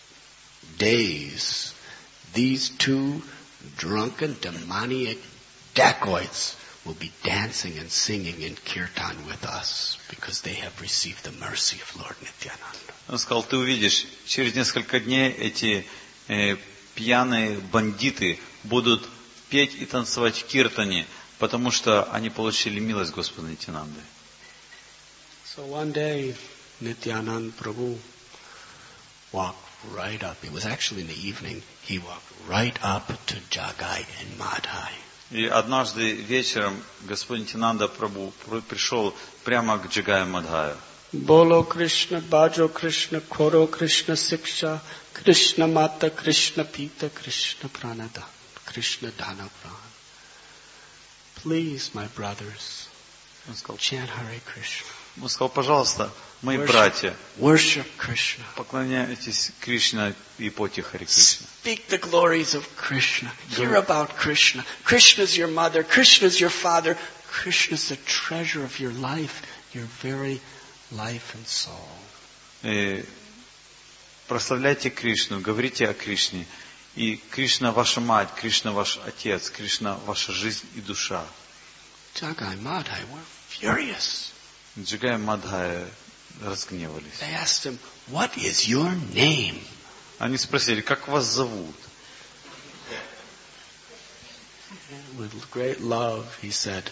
days, these two drunken, demoniac dacoits will be dancing and singing in kirtan with us because they have received the mercy of Lord Nityananda. Он сказал, ты увидишь, через несколько дней эти э, пьяные бандиты будут петь и танцевать в киртане, потому что они получили милость Господа Нитянанды. So one day, Nityananda Prabhu walked right up. It was actually in the evening. He walked right up to Jagai and Madhai. И однажды вечером Господь Нитянанда Прабhu пришел прямо к Джагаю Мадхаю. Bolo Krishna, Bajo Krishna, Koro Krishna, Siksha, Krishna Mata, Krishna Pita, Krishna Pranada, Krishna Dana Pran. Please, my brothers, Он сказал, chant Hare Krishna. он сказал, пожалуйста, мои Worship, братья, worship Krishna. поклоняйтесь Кришне и поте Харе Кришна. Speak the glories of Krishna. Hear about Krishna. Krishna's your mother. Krishna's your father. Krishna's the treasure of your life, your very life and soul. И прославляйте Кришну, говорите о Кришне. И Кришна ваша мать, Кришна ваш отец, Кришна ваша жизнь и душа. Jagai Madhai were furious. Джагай и Мадхай разгневались. They asked him, what is your name? Они спросили, как вас зовут? With great love, he said,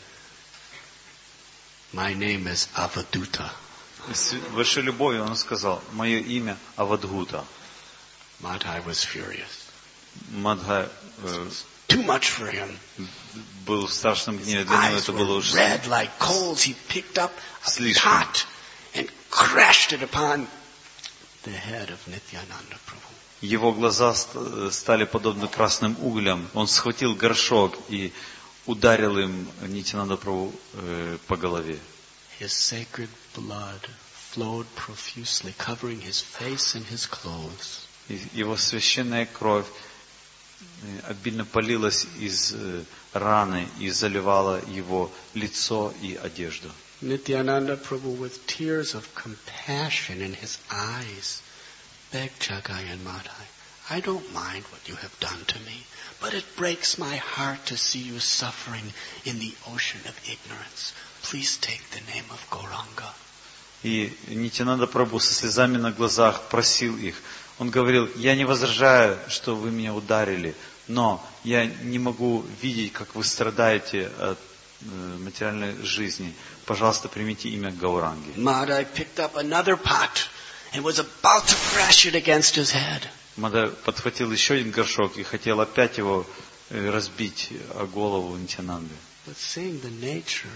my name is Avaduta. С большой любовью он сказал, мое имя Авадгута. Madhai was furious. Мадхай э, Too much for him. был в страшном гневе, для него Eyes это were было уже red like coals. He picked up a Слишком. pot and crashed it upon the head of Nityananda Prabhu. Его глаза ст- стали подобны красным углям. Он схватил горшок и ударил им Нитянанда Прабху э, по голове. His sacred blood flowed profusely, covering his face and his clothes. И его священная кровь э, обильно полилась из э, раны и заливала его лицо и одежду. Nityananda Prabhu, with tears of compassion in his eyes, begged Jagai and Madhai, I don't mind what you have done to me, but it breaks my heart to see you suffering in the ocean of ignorance. Please take the name of Gauranga. И Нитянанда Прабху со слезами на глазах просил их. Он говорил, я не возражаю, что вы меня ударили, но я не могу видеть, как вы страдаете от э, материальной жизни. Пожалуйста, примите имя Гауранги. Madhai picked up another pot and was about to crash it against his head. Мадхай подхватил еще один горшок и хотел опять его э, разбить о голову Нитянанды. But seeing the nature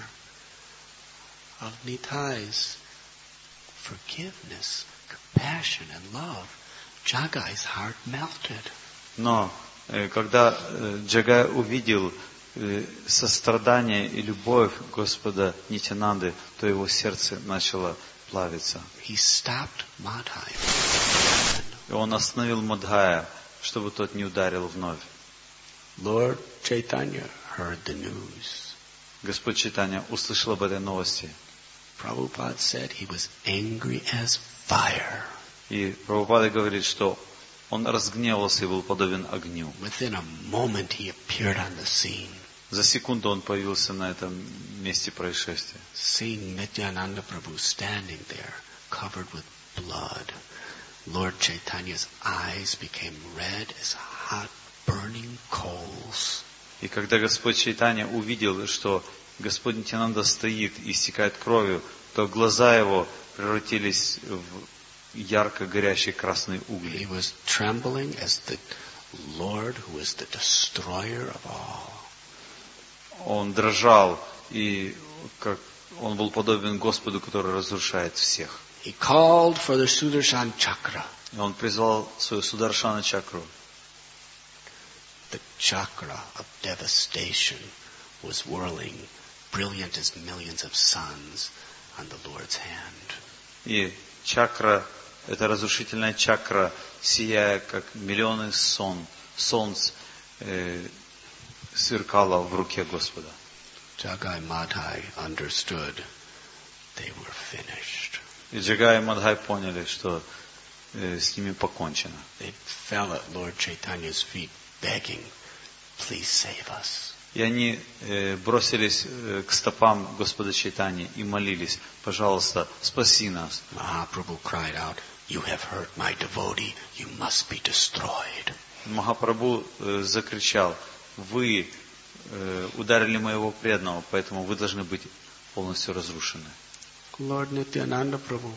of Nitai's forgiveness, compassion and love, Jagai's heart melted. Но э, когда э, Джагай увидел э, сострадание и любовь Господа Нитянанды, то его сердце начало плавиться. He stopped Madhai. И он остановил Мадхая, чтобы тот не ударил вновь. Lord Chaitanya heard the news. Господь Чайтанья услышал об этой новости. Prabhupada said he was angry as fire. И Прабхупада говорит, что он разгневался и был подобен огню. Within a moment he appeared on the scene. За секунду он появился на этом месте происшествия. Seeing Nityananda Prabhu standing there, covered with blood, Lord Chaitanya's eyes became red as hot burning coals. И когда Господь Чайтанья увидел, что Господь Нитянанда стоит и истекает кровью, то глаза его превратились в ярко горящие красные угли. He was trembling as the Lord who is the destroyer of all. Он дрожал, и как он был подобен Господу, который разрушает всех. He called for the Sudarshan Chakra. И он призвал свою Сударшана чакру. The chakra of devastation was whirling, brilliant as millions of suns on the Lord's hand. И чакра, эта разрушительная чакра, сияя как миллионы сон, солнц, э, сверкала в руке Господа. Jagai Madhai understood they were finished. И Джагай и Мадхай поняли, что э, с ними покончено. They fell at Lord Chaitanya's feet begging, please save us. И они э, бросились э, к стопам Господа Чайтаньи и молились: пожалуйста, спаси нас. Mahaprabhu cried out, "You have hurt my devotee, you must be destroyed." Махапрабху э, закричал: вы э, ударили моего преданного, поэтому вы должны быть полностью разрушены. Lord Nityananda Prabhu,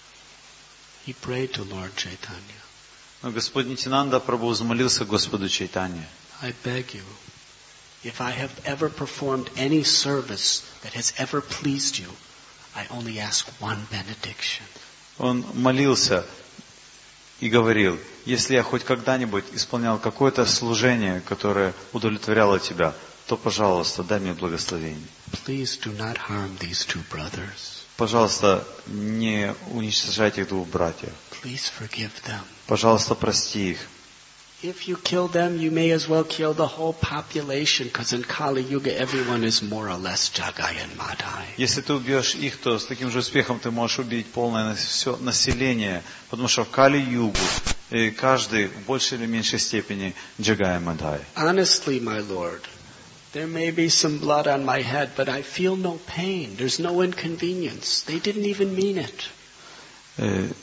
he prayed to Lord Chaitanya. Но Господь Нитянанда Прабху взмолился Господу Чайтанье: I beg you, if I have ever performed any service that has ever pleased you, I only ask one benediction. Он молился и говорил: если я хоть когда-нибудь исполнял какое-то служение, которое удовлетворяло тебя, то, пожалуйста, дай мне благословение. Please do not harm these two brothers. Пожалуйста, не уничтожайте этих двух братьев. Please forgive them. Пожалуйста, прости их. If you kill them, you may as well kill the whole population, because in Kali Yuga everyone is more or less Jagai and Madhai. Если ты убьешь их, то с таким же успехом ты можешь убить полное все население, потому что в Кали-югу каждый в большей или меньшей степени Джагай и Мадхай. Honestly, my Lord, there may be some blood on my head, but I feel no pain. There's no inconvenience. They didn't even mean it.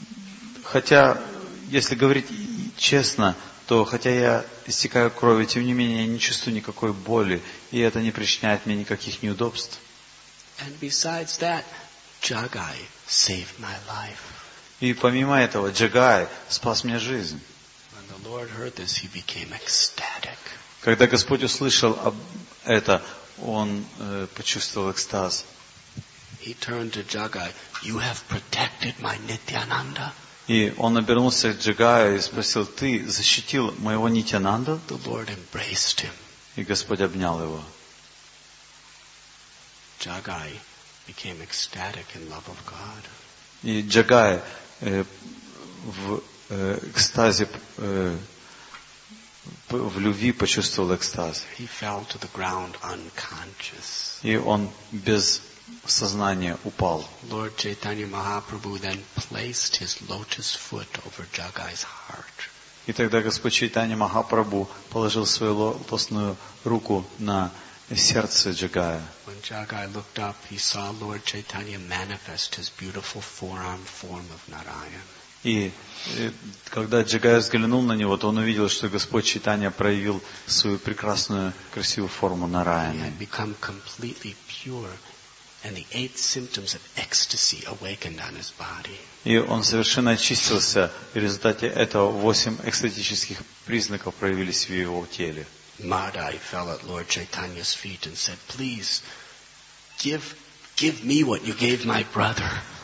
Хотя, если говорить честно, то хотя я истекаю кровью, тем не менее я не чувствую никакой боли, и это не причиняет мне никаких неудобств. And besides that, Jagai saved my life. И помимо этого, Джагай спас мне жизнь. When the Lord heard this, he became ecstatic. Когда Господь услышал об это, Он э, почувствовал экстаз. He turned to Jagai, "You have protected my Nityananda." И он обернулся к Джагаю и спросил: ты защитил моего Нитянанду? The Lord embraced him. И Господь обнял его. Jagai became ecstatic in love of God. И Джагай э, в э, экстазе, э, в любви почувствовал экстаз. He fell to the ground unconscious. И он без сознания упал. Lord Chaitanya Mahaprabhu then placed his lotus foot over Jagai's heart. И тогда Господь Чайтанья Махапрабху положил свою лотосную руку на сердце Джагая. When Jagai looked up, he saw Lord Chaitanya manifest his beautiful four-armed form of Narayan. И когда Джагай взглянул на него, то он увидел, что Господь Чайтанья проявил свою прекрасную, красивую форму He Нараяны. had become completely pure, and the eight symptoms of ecstasy awakened on his body. И он совершенно очистился, и в результате этого восемь экстатических признаков проявились в его теле. Madhai fell at Lord Chaitanya's feet and said, "Please, give, give me what you gave my brother."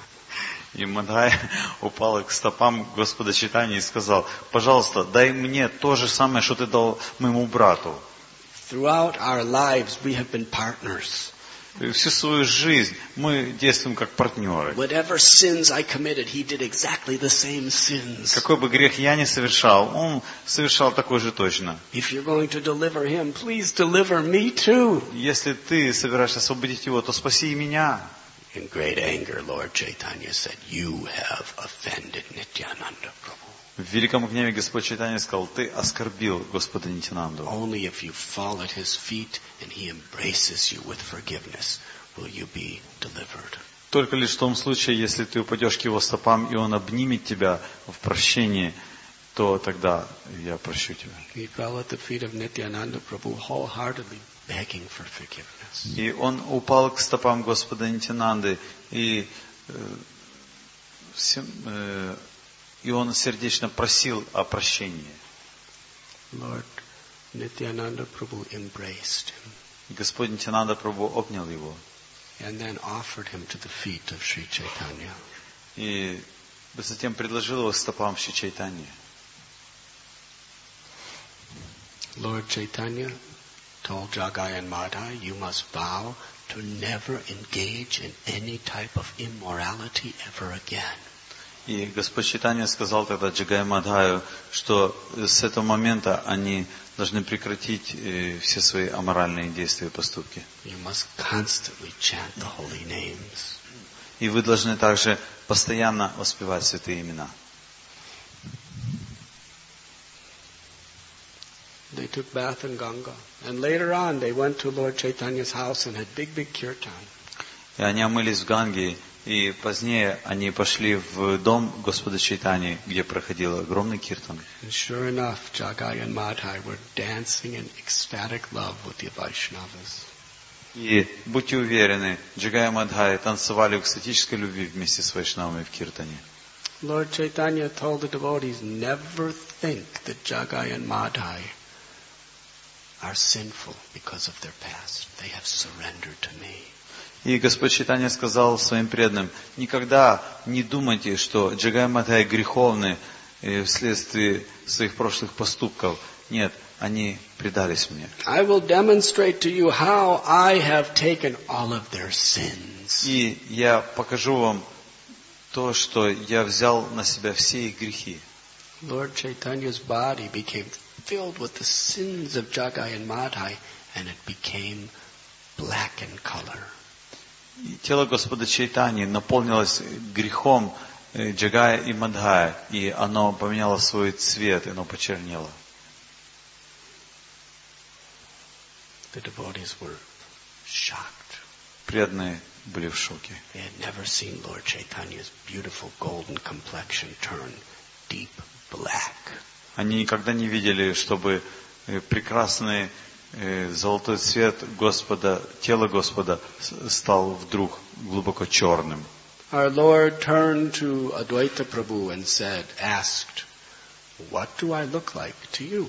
И Мадхай упал к стопам Господа Чайтаньи и сказал: пожалуйста, дай мне то же самое, что ты дал моему брату. Throughout our lives, we have been partners. Всю свою жизнь мы действуем как партнеры. Whatever sins I committed, he did exactly the same sins. Какой бы грех я ни совершал, он совершал такой же точно. If you're going to deliver him, please deliver me too. Если ты собираешься освободить его, то спаси и меня. In great anger, Lord Chaitanya said, "You have offended Nityananda Prabhu. В великом гневе Господь Чайтанья сказал: ты оскорбил Господа Нитянанду. Only if you fall at his feet and he embraces you with forgiveness will you be delivered." Только лишь в том случае, если ты упадешь к его стопам, и он обнимет тебя в прощении, то тогда я прощу тебя. He fell at the feet of Nityananda Prabhu wholeheartedly, begging for forgiveness. И он упал к стопам Господа Нитянанды, и, э, всем, э, и он сердечно просил о прощении. Lord Nityananda Prabhu embraced him И Господь Нитянанда Прабху обнял его and then offered him to the feet of Sri Chaitanya. и затем предложил его к стопам Шри Чайтаньи. Lord Chaitanya told Jagai and Madhai, "You must vow to never engage in any type of immorality ever again." И Господь Чайтанья сказал тогда Джагай Мадхаю, что с этого момента они должны прекратить э, все свои аморальные действия и поступки. You must constantly chant the holy names. И вы должны также постоянно воспевать святые имена. They took bath in Ganga. And later on, they went to Lord Chaitanya's house and had big, big kirtan. И они омылись в Ганге, и позднее они пошли в дом Господа Чайтани, где проходил огромный киртан. And sure enough, Jagai and Madhai were dancing in ecstatic love with the Vaishnavas. И будьте уверены, Джагай и Мадхай танцевали в экстатической любви вместе с вайшнавами в киртане. Lord Chaitanya told the devotees, never think that Jagai and Madhai are sinful because of their past. They have surrendered to me. И Господь Чайтанья сказал своим преданным, никогда не думайте, что Джагай и Мадхай греховны вследствие своих прошлых поступков. Нет, они предались мне. I will demonstrate to you how I have taken all of their sins. И я покажу вам то, что я взял на себя все их грехи. Lord Chaitanya's body became filled with the sins of Jagai and Madhai, and it became black in color. И тело Господа Чайтани наполнилось грехом Джагая и Мадхая, и оно поменяло свой цвет, и оно почернело. The devotees were shocked. Преданные были в шоке. They had never seen Lord Chaitanya's beautiful golden complexion turn deep black. Они никогда не видели, чтобы прекрасный золотой цвет Господа, тело Господа стал вдруг глубоко черным. Our Lord turned to Advaita Prabhu and said, asked, "What do I look like to you?"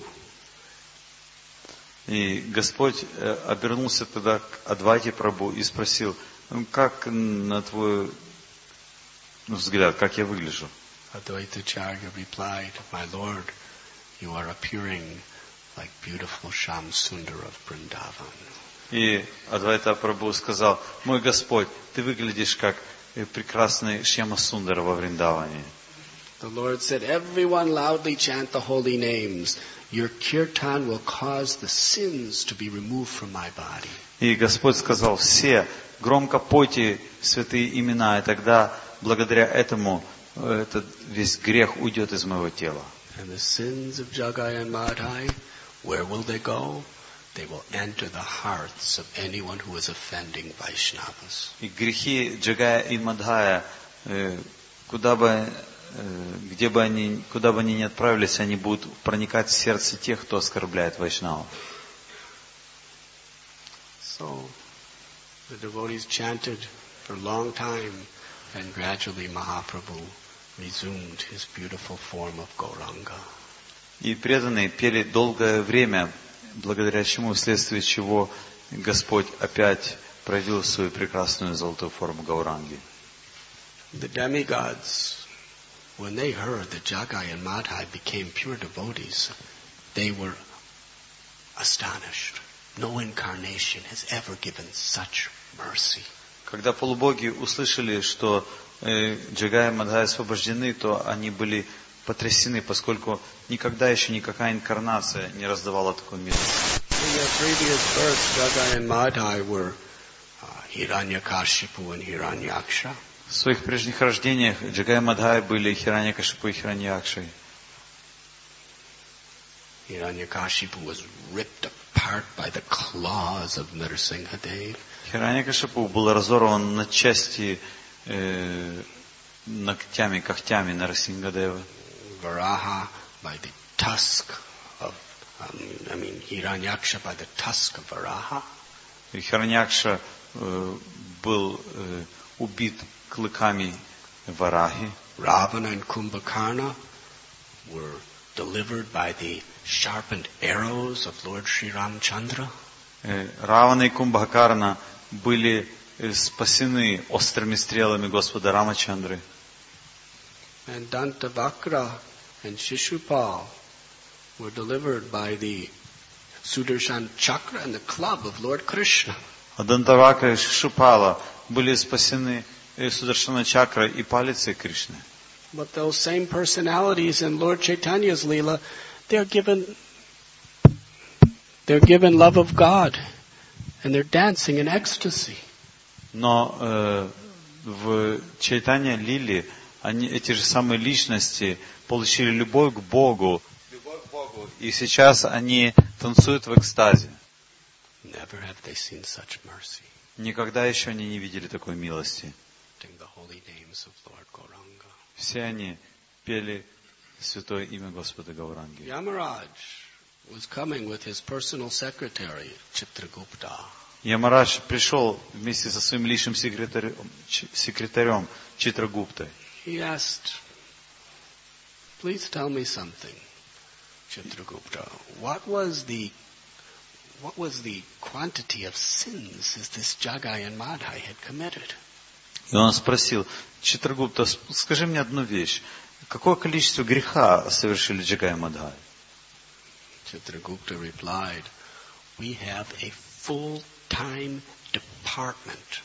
И Господь обернулся тогда к Адвайте Прабху и спросил, как на твой взгляд, как я выгляжу? Advaita Charya replied, "My Lord, you are appearing like beautiful Sham Sundar of Vrindavan." И Адвайта Прабху сказал, мой Господь, ты выглядишь как прекрасный Шьяма Сундар во Вриндаване. The Lord said, "Everyone loudly chant the holy names. Your kirtan will cause the sins to be removed from my body." И Господь сказал, все громко пойте святые имена, и тогда благодаря этому этот весь грех уйдет из моего тела. And the sins of Jagai and Madhai, where will they go? They will enter the hearts of anyone who is offending Vaishnavas. И грехи Джагая и Мадхая, куда бы, где бы они, куда бы они ни отправились, они будут проникать в сердце тех, кто оскорбляет Вайшнавов. So, the devotees chanted for a long time, and gradually Mahaprabhu resumed his beautiful form of Gauranga. И преданные пели долгое время, благодаря чему, вследствие чего Господь опять проявил свою прекрасную золотую форму Гауранги. The demigods, when they heard that Jagai and Madhai became pure devotees, they were astonished. No incarnation has ever given such mercy. Когда полубоги услышали, что э, Джагай и Мадхай освобождены, то они были потрясены, поскольку никогда еще никакая инкарнация не раздавала такой милости. In their previous births, Jagai and Madhai were uh, Hiranyakashipu and Hiranyaksha. В своих прежних рождениях Джагай и Мадхай были Хираньякашипу и Хираньякшей. Hiranyakashipu was ripped apart by the claws of Nrsimhadev. Хираньякашипу был разорван на части э, ногтями, когтями Нарасингадева. Varaha by the tusk of, um, I mean, Hiranyaksha by the tusk of Varaha. И Хираньякша э, был э, убит клыками Варахи. Ravana and Kumbhakarna were delivered by the sharpened arrows of Lord Sri Ramchandra. Э, Равана и Кумбхакарна были э, спасены острыми стрелами Господа Рамачандры. And Dantavakra and Shishupal were delivered by the Sudarshan Chakra and the club of Lord Krishna. А Дантавака и Шишупала были спасены э, Сударшана Чакра и палицей Кришны. But those same personalities in Lord Chaitanya's Leela, they're given, they're given love of God, and they're dancing in ecstasy. Но э, в Чайтанья Лили они, эти же самые личности получили любовь к Богу, любовь к Богу И сейчас они танцуют в экстазе. Never have they seen such mercy. Никогда еще они не видели такой милости. The holy names of Lord Gauranga. Все они пели святое имя Господа Гауранги. Yamaraj was coming with his personal secretary, Chitragupta. Ямарадж пришел вместе со своим личным секретарем, секретарем Читрагуптой. He asked, please tell me something, Chitragupta. What was the what was the quantity of sins that this Jagai and Madhai had committed? И он спросил: Читрагупта, скажи мне одну вещь. Какое количество греха совершили Джагай и Мадхай? Chitragupta replied, we have a full-time department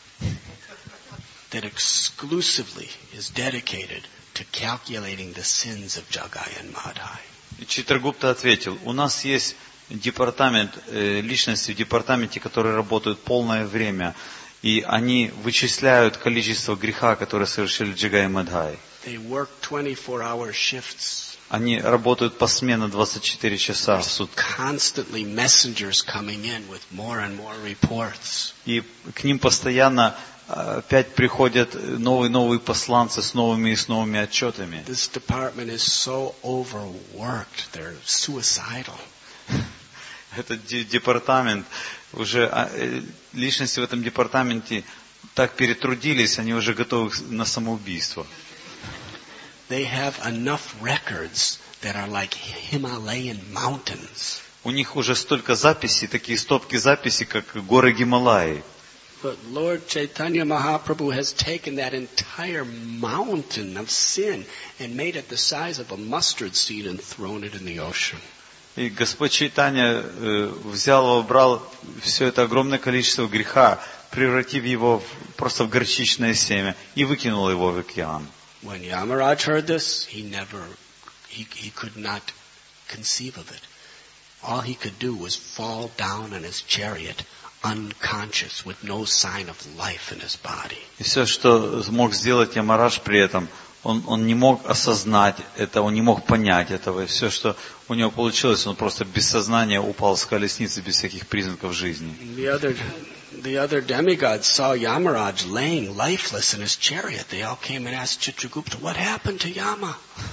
that exclusively is dedicated to calculating the sins of Jagai and Madhai. И Читрагупта ответил: у нас есть департамент, э, личности в департаменте, которые работают полное время, и они вычисляют количество греха, которое совершили Джагай и Мадхай. They work twenty-four hour shifts. Они работают посменно двадцать четыре часа в сутки. Constantly messengers coming in with more and more reports. И к ним постоянно опять приходят новые новые посланцы с новыми и с новыми отчетами. This department is so overworked, they're suicidal. Этот департамент, уже личности в этом департаменте так перетрудились, они уже готовы на самоубийство. They have enough records that are like Himalayan mountains. У них уже столько записей, такие стопки записей, как горы Гималаи. But Lord Chaitanya Mahaprabhu has taken that entire mountain of sin and made it the size of a mustard seed and thrown it in the ocean. И Господь Чайтанья э, взял, убрал все это огромное количество греха, превратив его в, просто в горчичное семя и выкинул его в океан. When Yamaraj heard this, he never, he, he could not conceive of it. All he could do was fall down in his chariot, unconscious, with no sign of life in his body. И все, что смог сделать Ямарадж при этом, он, он не мог осознать это, он не мог понять этого. И все, что у него получилось, он просто без сознания упал с колесницы без всяких признаков жизни. The other, the other demigods saw Yamaraj laying lifeless in his chariot. They all came and asked Chitragupta, what happened to Yama?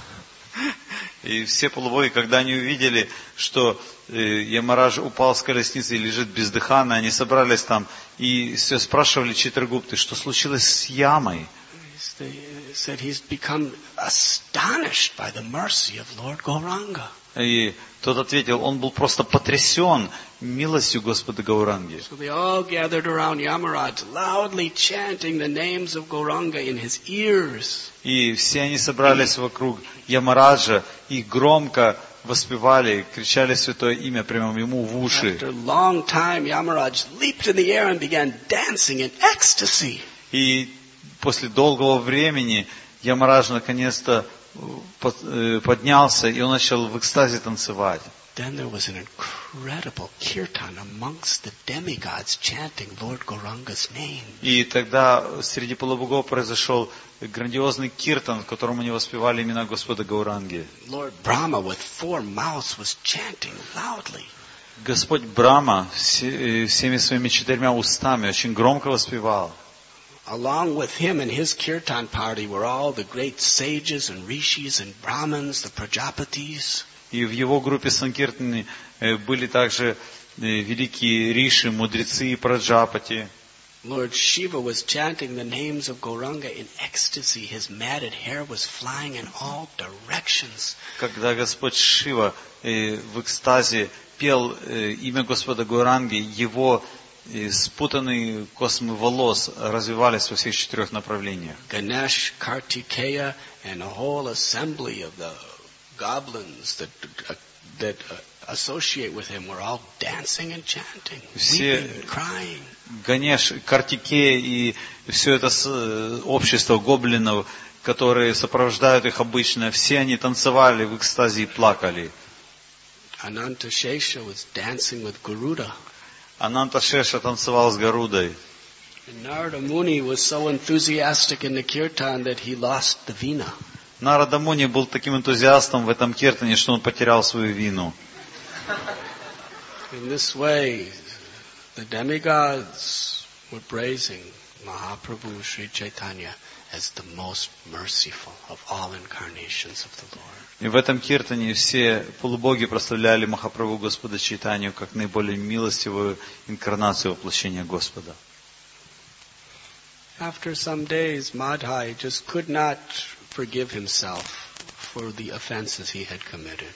И все полубоги, когда они увидели, что э, Ямарадж упал с колесницы и лежит бездыханно, они собрались там и все спрашивали Читрагупты, что случилось с Ямой. They said he's become astonished by the mercy of Lord Gauranga. И тот ответил, он был просто потрясен милостью Господа Гауранги. So they all gathered around Yamaraj, loudly chanting the names of Gauranga in his ears. И все они собрались вокруг Ямараджа и громко воспевали, кричали святое имя прямо ему в уши. After a long time, Yamaraj leaped in the air and began dancing in ecstasy. И после долгого времени Ямарадж наконец-то поднялся, и он начал в экстазе танцевать. Then there was an incredible kirtan amongst the demigods chanting Lord Gauranga's name. И тогда среди полубогов произошел грандиозный киртан, в котором они воспевали имена Господа Гауранги. Lord Brahma with four mouths was chanting loudly. Господь Брахма всеми своими четырьмя устами очень громко воспевал. Along with him and his kirtan party were all the great sages and rishis and brahmins, the Prajapatis. И в его группе Санкиртаны были также великие риши, мудрецы и праджапати. Lord Shiva was chanting the names of Gauranga in ecstasy. His matted hair was flying in all directions. Когда Господь Шива в экстазе пел имя Господа Гауранги, его спутанные космы волос развивались во всех четырех направлениях. Ganesh, Kartikeya, and a whole assembly of the goblins that uh, that uh, associate with him were all dancing and chanting, weeping and crying. Ганеш, Картикея и все это общество гоблинов, которые сопровождают их обычно, все они танцевали в экстазе и плакали. Ananta Shesha was dancing with Garuda. Ананта Шеша танцевал с Гарудой. And Narada Muni was so enthusiastic in the kirtan that he lost the veena. Нарада Муни был таким энтузиастом в этом киртане, что он потерял свою вину. In this way, the demigods were praising Mahaprabhu Sri Chaitanya as the most merciful of all incarnations of the Lord. И в этом киртане все полубоги прославляли Махапрабху Господа Чайтанью как наиболее милостивую инкарнацию воплощения Господа. After some days, Madhai just could not forgive himself for the offenses he had committed.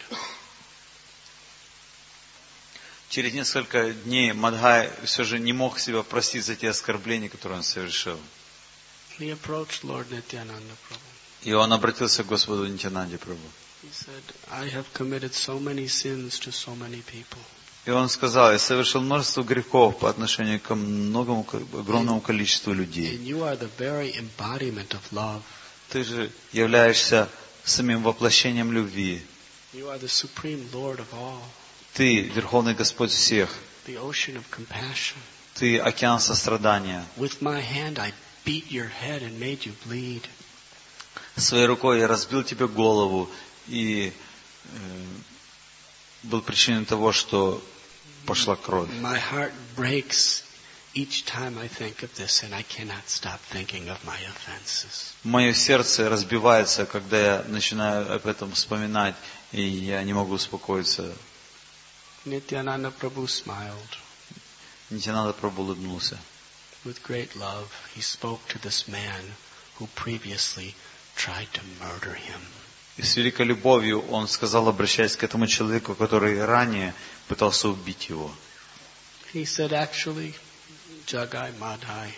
Через несколько дней Мадхай все же не мог себя простить за те оскорбления, которые он совершил. He approached Lord Nityananda Prabhu. И он обратился к Господу Нитьянанде Прабху. He said, I have committed so many sins to so many people. И он сказал: я совершил множество грехов по отношению к многому, к огромному количеству людей. And you are the very embodiment of love. Ты же являешься самим воплощением любви. You are the supreme Lord of all. Ты Верховный Господь всех. The ocean of compassion. Ты океан сострадания. With my hand I beat your head and made you bleed. Своей рукой я разбил тебе голову и э, был причиной того, что пошла кровь. My heart breaks each time I think of this, and I cannot stop thinking of my offenses. Мое сердце разбивается, когда я начинаю об этом вспоминать, и я не могу успокоиться. Nityananda Prabhu smiled. Нитьянанда Прабху улыбнулся. With great love, he spoke to this man who previously tried to murder him. И с великой любовью он сказал, обращаясь к этому человеку, который ранее пытался убить его. He said, actually, Jagai Madhai,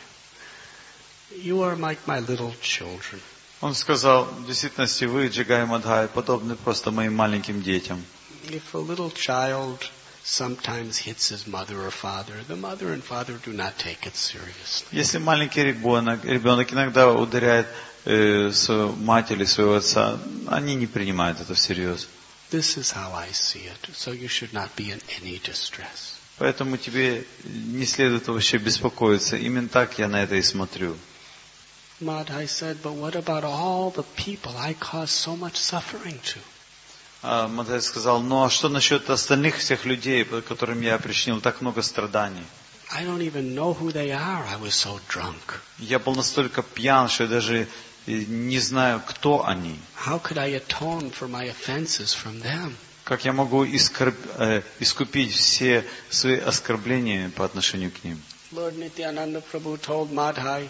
you are like my little children. Он сказал: в действительности вы, Джагай Мадхай, подобны просто моим маленьким детям. If a little child sometimes hits his mother or father, the mother and father do not take it seriously. Если маленький ребенок, ребенок иногда ударяет э, свою мать или своего отца, они не принимают это всерьез. This is how I see it, so you should not be in any distress. Поэтому тебе не следует вообще беспокоиться. Именно так я на это и смотрю. Madhai said, but what about all the people I caused so much suffering to? А Мадхай сказал: ну а что насчет остальных всех людей, которым я причинил так много страданий? I don't even know who they are. I was so drunk. Я был настолько пьян, что я даже не знаю, кто они. How could I atone for my offenses from them? Как я могу искорб... э, искупить все свои оскорбления по отношению к ним? Lord Nityananda Prabhu told Madhai,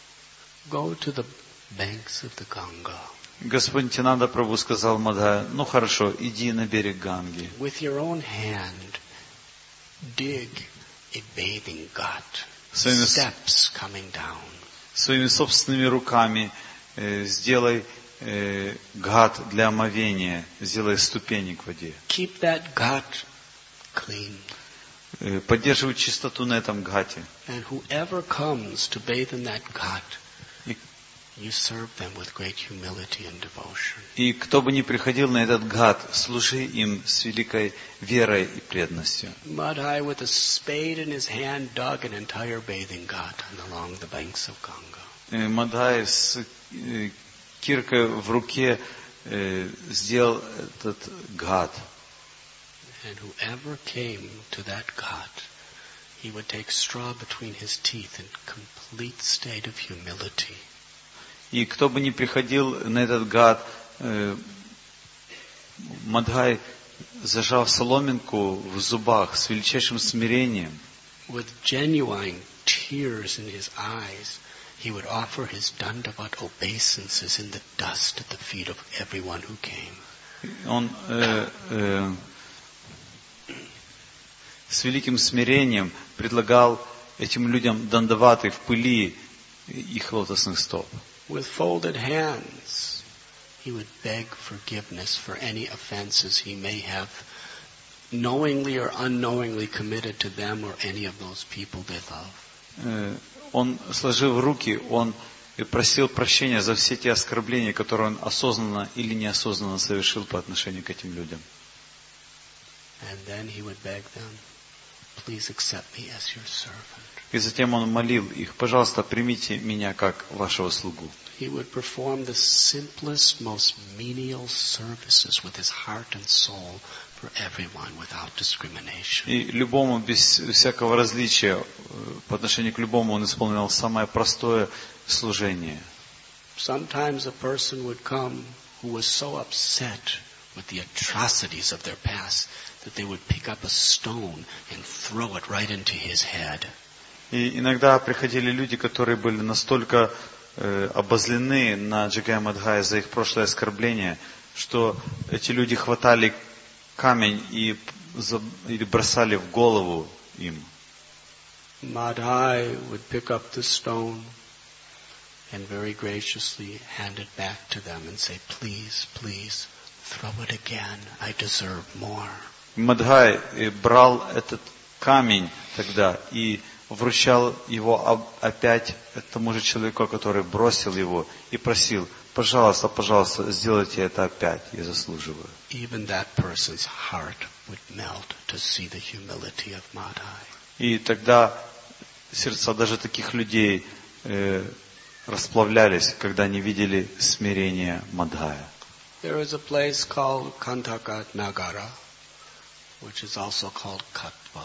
go to the banks of the Ganga. Господь Нитьянанда Прабху сказал Мадхаю: ну хорошо, иди на берег Ганги. With your own hand, dig a bathing ghat. Своими, Steps coming down. своими собственными руками э, сделай э, гhat для омовения, сделай ступени к воде. Keep that ghat clean. Э, поддерживай чистоту на этом гхате. And whoever comes to bathe in that ghat, you serve them with great humility and devotion. И кто бы ни приходил на этот гхат, служи им с великой верой и преданностью. Madhai, with a spade in his hand, dug an entire bathing ghat along the banks of Ganga. Мадхай с киркой в руке сделал этот гхат. And whoever came to that ghat, he would take straw between his teeth in complete state of humility. И кто бы ни приходил на этот гхат, Мадхай, зажав соломинку в зубах с величайшим смирением, with genuine tears in his eyes, he would offer his dandavat obeisances in the dust at the feet of everyone who came. Он э, э, с великим смирением предлагал этим людям дандаваты в пыли их лотосных стоп. With folded hands, he would beg forgiveness for any offenses he may have knowingly or unknowingly committed to them or any of those people they love. Он, сложив руки, он просил прощения за все те оскорбления, которые он осознанно или неосознанно совершил по отношению к этим людям. And then he would beg them, please accept me as your servant. И затем он молил их: пожалуйста, примите меня как вашего слугу. he would perform the simplest, most menial services with his heart and soul for everyone without discrimination. И любому, без всякого различия, по отношению к любому, он исполнял самое простое служение. Sometimes a person would come who was so upset with the atrocities of their past that they would pick up a stone and throw it right into his head. И иногда приходили люди, которые были настолько э, обозлены на Джагая Мадхая за их прошлое оскорбление, что эти люди хватали камень и или бросали в голову им. Madhai would pick up the stone and very graciously hand it back to them and say, please, please, throw it again. I deserve more. Мадхай брал этот камень тогда и вручал его опять тому же человеку, который бросил его, и просил, пожалуйста, пожалуйста, сделайте это опять, я заслуживаю. Even that person's heart would melt to see the humility of Madhai. И тогда сердца даже таких людей э, расплавлялись, когда они видели смирение Мадхая. There is a place called Kantaka Nagara, which is also called Katva.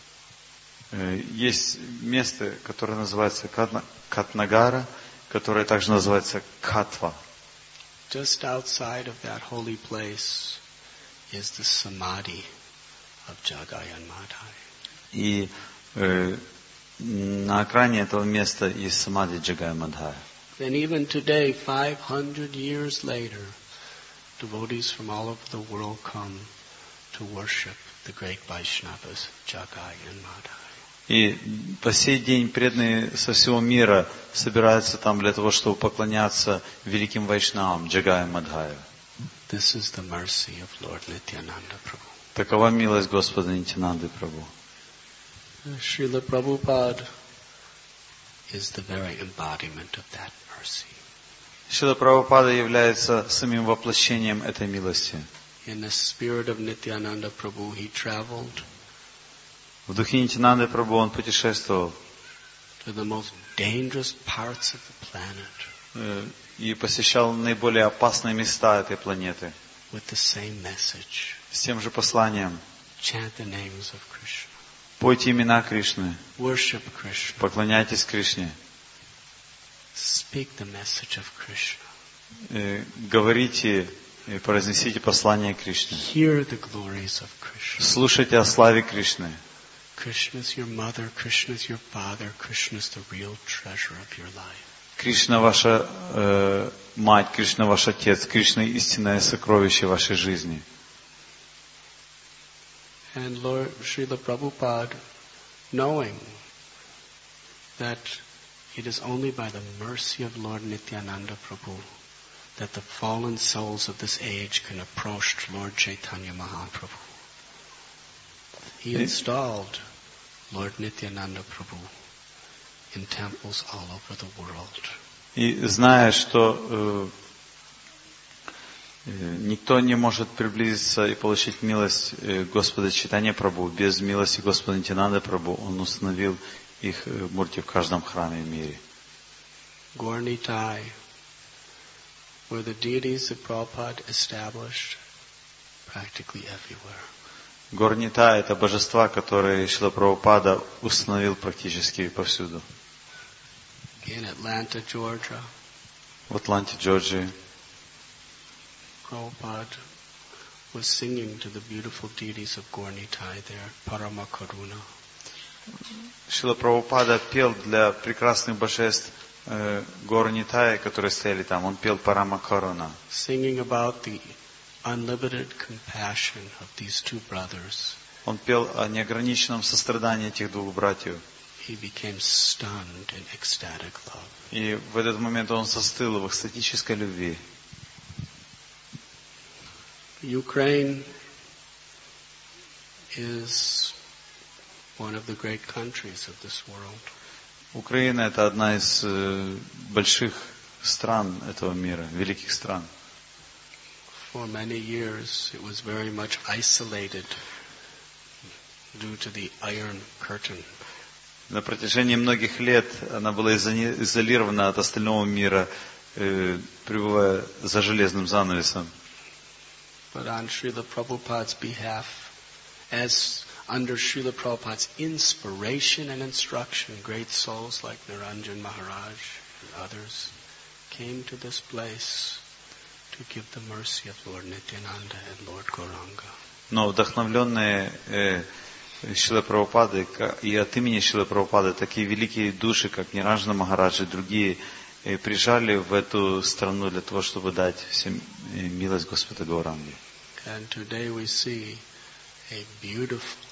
Есть место, которое называется Катнагара, которое также называется Катва. Just outside of that holy place is the samadhi of Jagai and Madhai. И э, на окраине этого места есть самадhi Джагая Мадхая. And even today, five hundred years later, devotees from all over the world come to worship the great Vaishnavas, Jagai and Madhai. И по сей день преданные со всего мира собираются там для того, чтобы поклоняться великим вайшнавам Джагая Мадхаю. This is the mercy of Lord Nityananda Prabhu. Такова милость Господа Нитянанды Прабху. Srila Prabhupada is the very embodiment of that mercy. Шрила Прабхупада является самим воплощением этой милости. In the spirit of Nityananda Prabhu, he traveled В духе Нитянанды Прабху он путешествовал to the most dangerous parts of the planet и посещал наиболее опасные места этой планеты with the same message. с тем же посланием. Chant the names of Krishna. Пойте имена Кришны, Worship Krishna. поклоняйтесь Кришне, Speak the message of Krishna. говорите и произнесите послание Кришны. Hear the glories of Krishna. Слушайте о славе Кришны. Krishna is your mother, Krishna is your father, Krishna is the real treasure of your life. Кришна ваша э, мать, Кришна ваш отец, Кришна истинное сокровище вашей жизни. And Lord Srila Prabhupada, knowing that it is only by the mercy of Lord Nityananda Prabhu that the fallen souls of this age can approach Lord Chaitanya Mahaprabhu. He installed Lord Nityananda Prabhu in temples all over the world. И зная, что э, никто не может приблизиться и получить милость э, Господа Чайтанья Прабху без милости Господа Нитянанды Прабху, Он установил их э, мурти в каждом храме в мире. Gaur Nitai, were the deities that Prabhupada established practically everywhere. Гор Нитай — это божества, которые Шрила Прабхупада установил практически повсюду. In Atlanta, Georgia, В Атланте, Джорджии, Prabhupada was singing to the beautiful deities of Gaur Nitai there, Paramakaruna. Шрила Прабхупада пел для прекрасных божеств э, Гор Нитай, которые стояли там. Он пел Парамакаруна. Singing about the unlimited compassion of these two brothers. Он пел о неограниченном сострадании этих двух братьев. He became stunned in ecstatic love. И в этот момент он застыл в экстатической любви. Ukraine is one of the great countries of this world. Украина — это одна из э, больших стран этого мира, великих стран. For many years it was very much isolated due to the Iron Curtain. На протяжении многих лет она была изолирована от остального мира э, пребывая за железным занавесом. But on Srila Prabhupada's behalf, as under Srila Prabhupada's inspiration and instruction, great souls like Niranjan Maharaj and others came to this place to give the mercy of Lord Nityananda and Lord Gauranga. Но вдохновленные э, Шрилой Прабхупадой и от имени Шрилы Прабхупады такие великие души, как Ниранджана Махарадж и другие, э, приезжали в эту страну для того, чтобы дать всем милость Господа Гауранги. And today we see a beautiful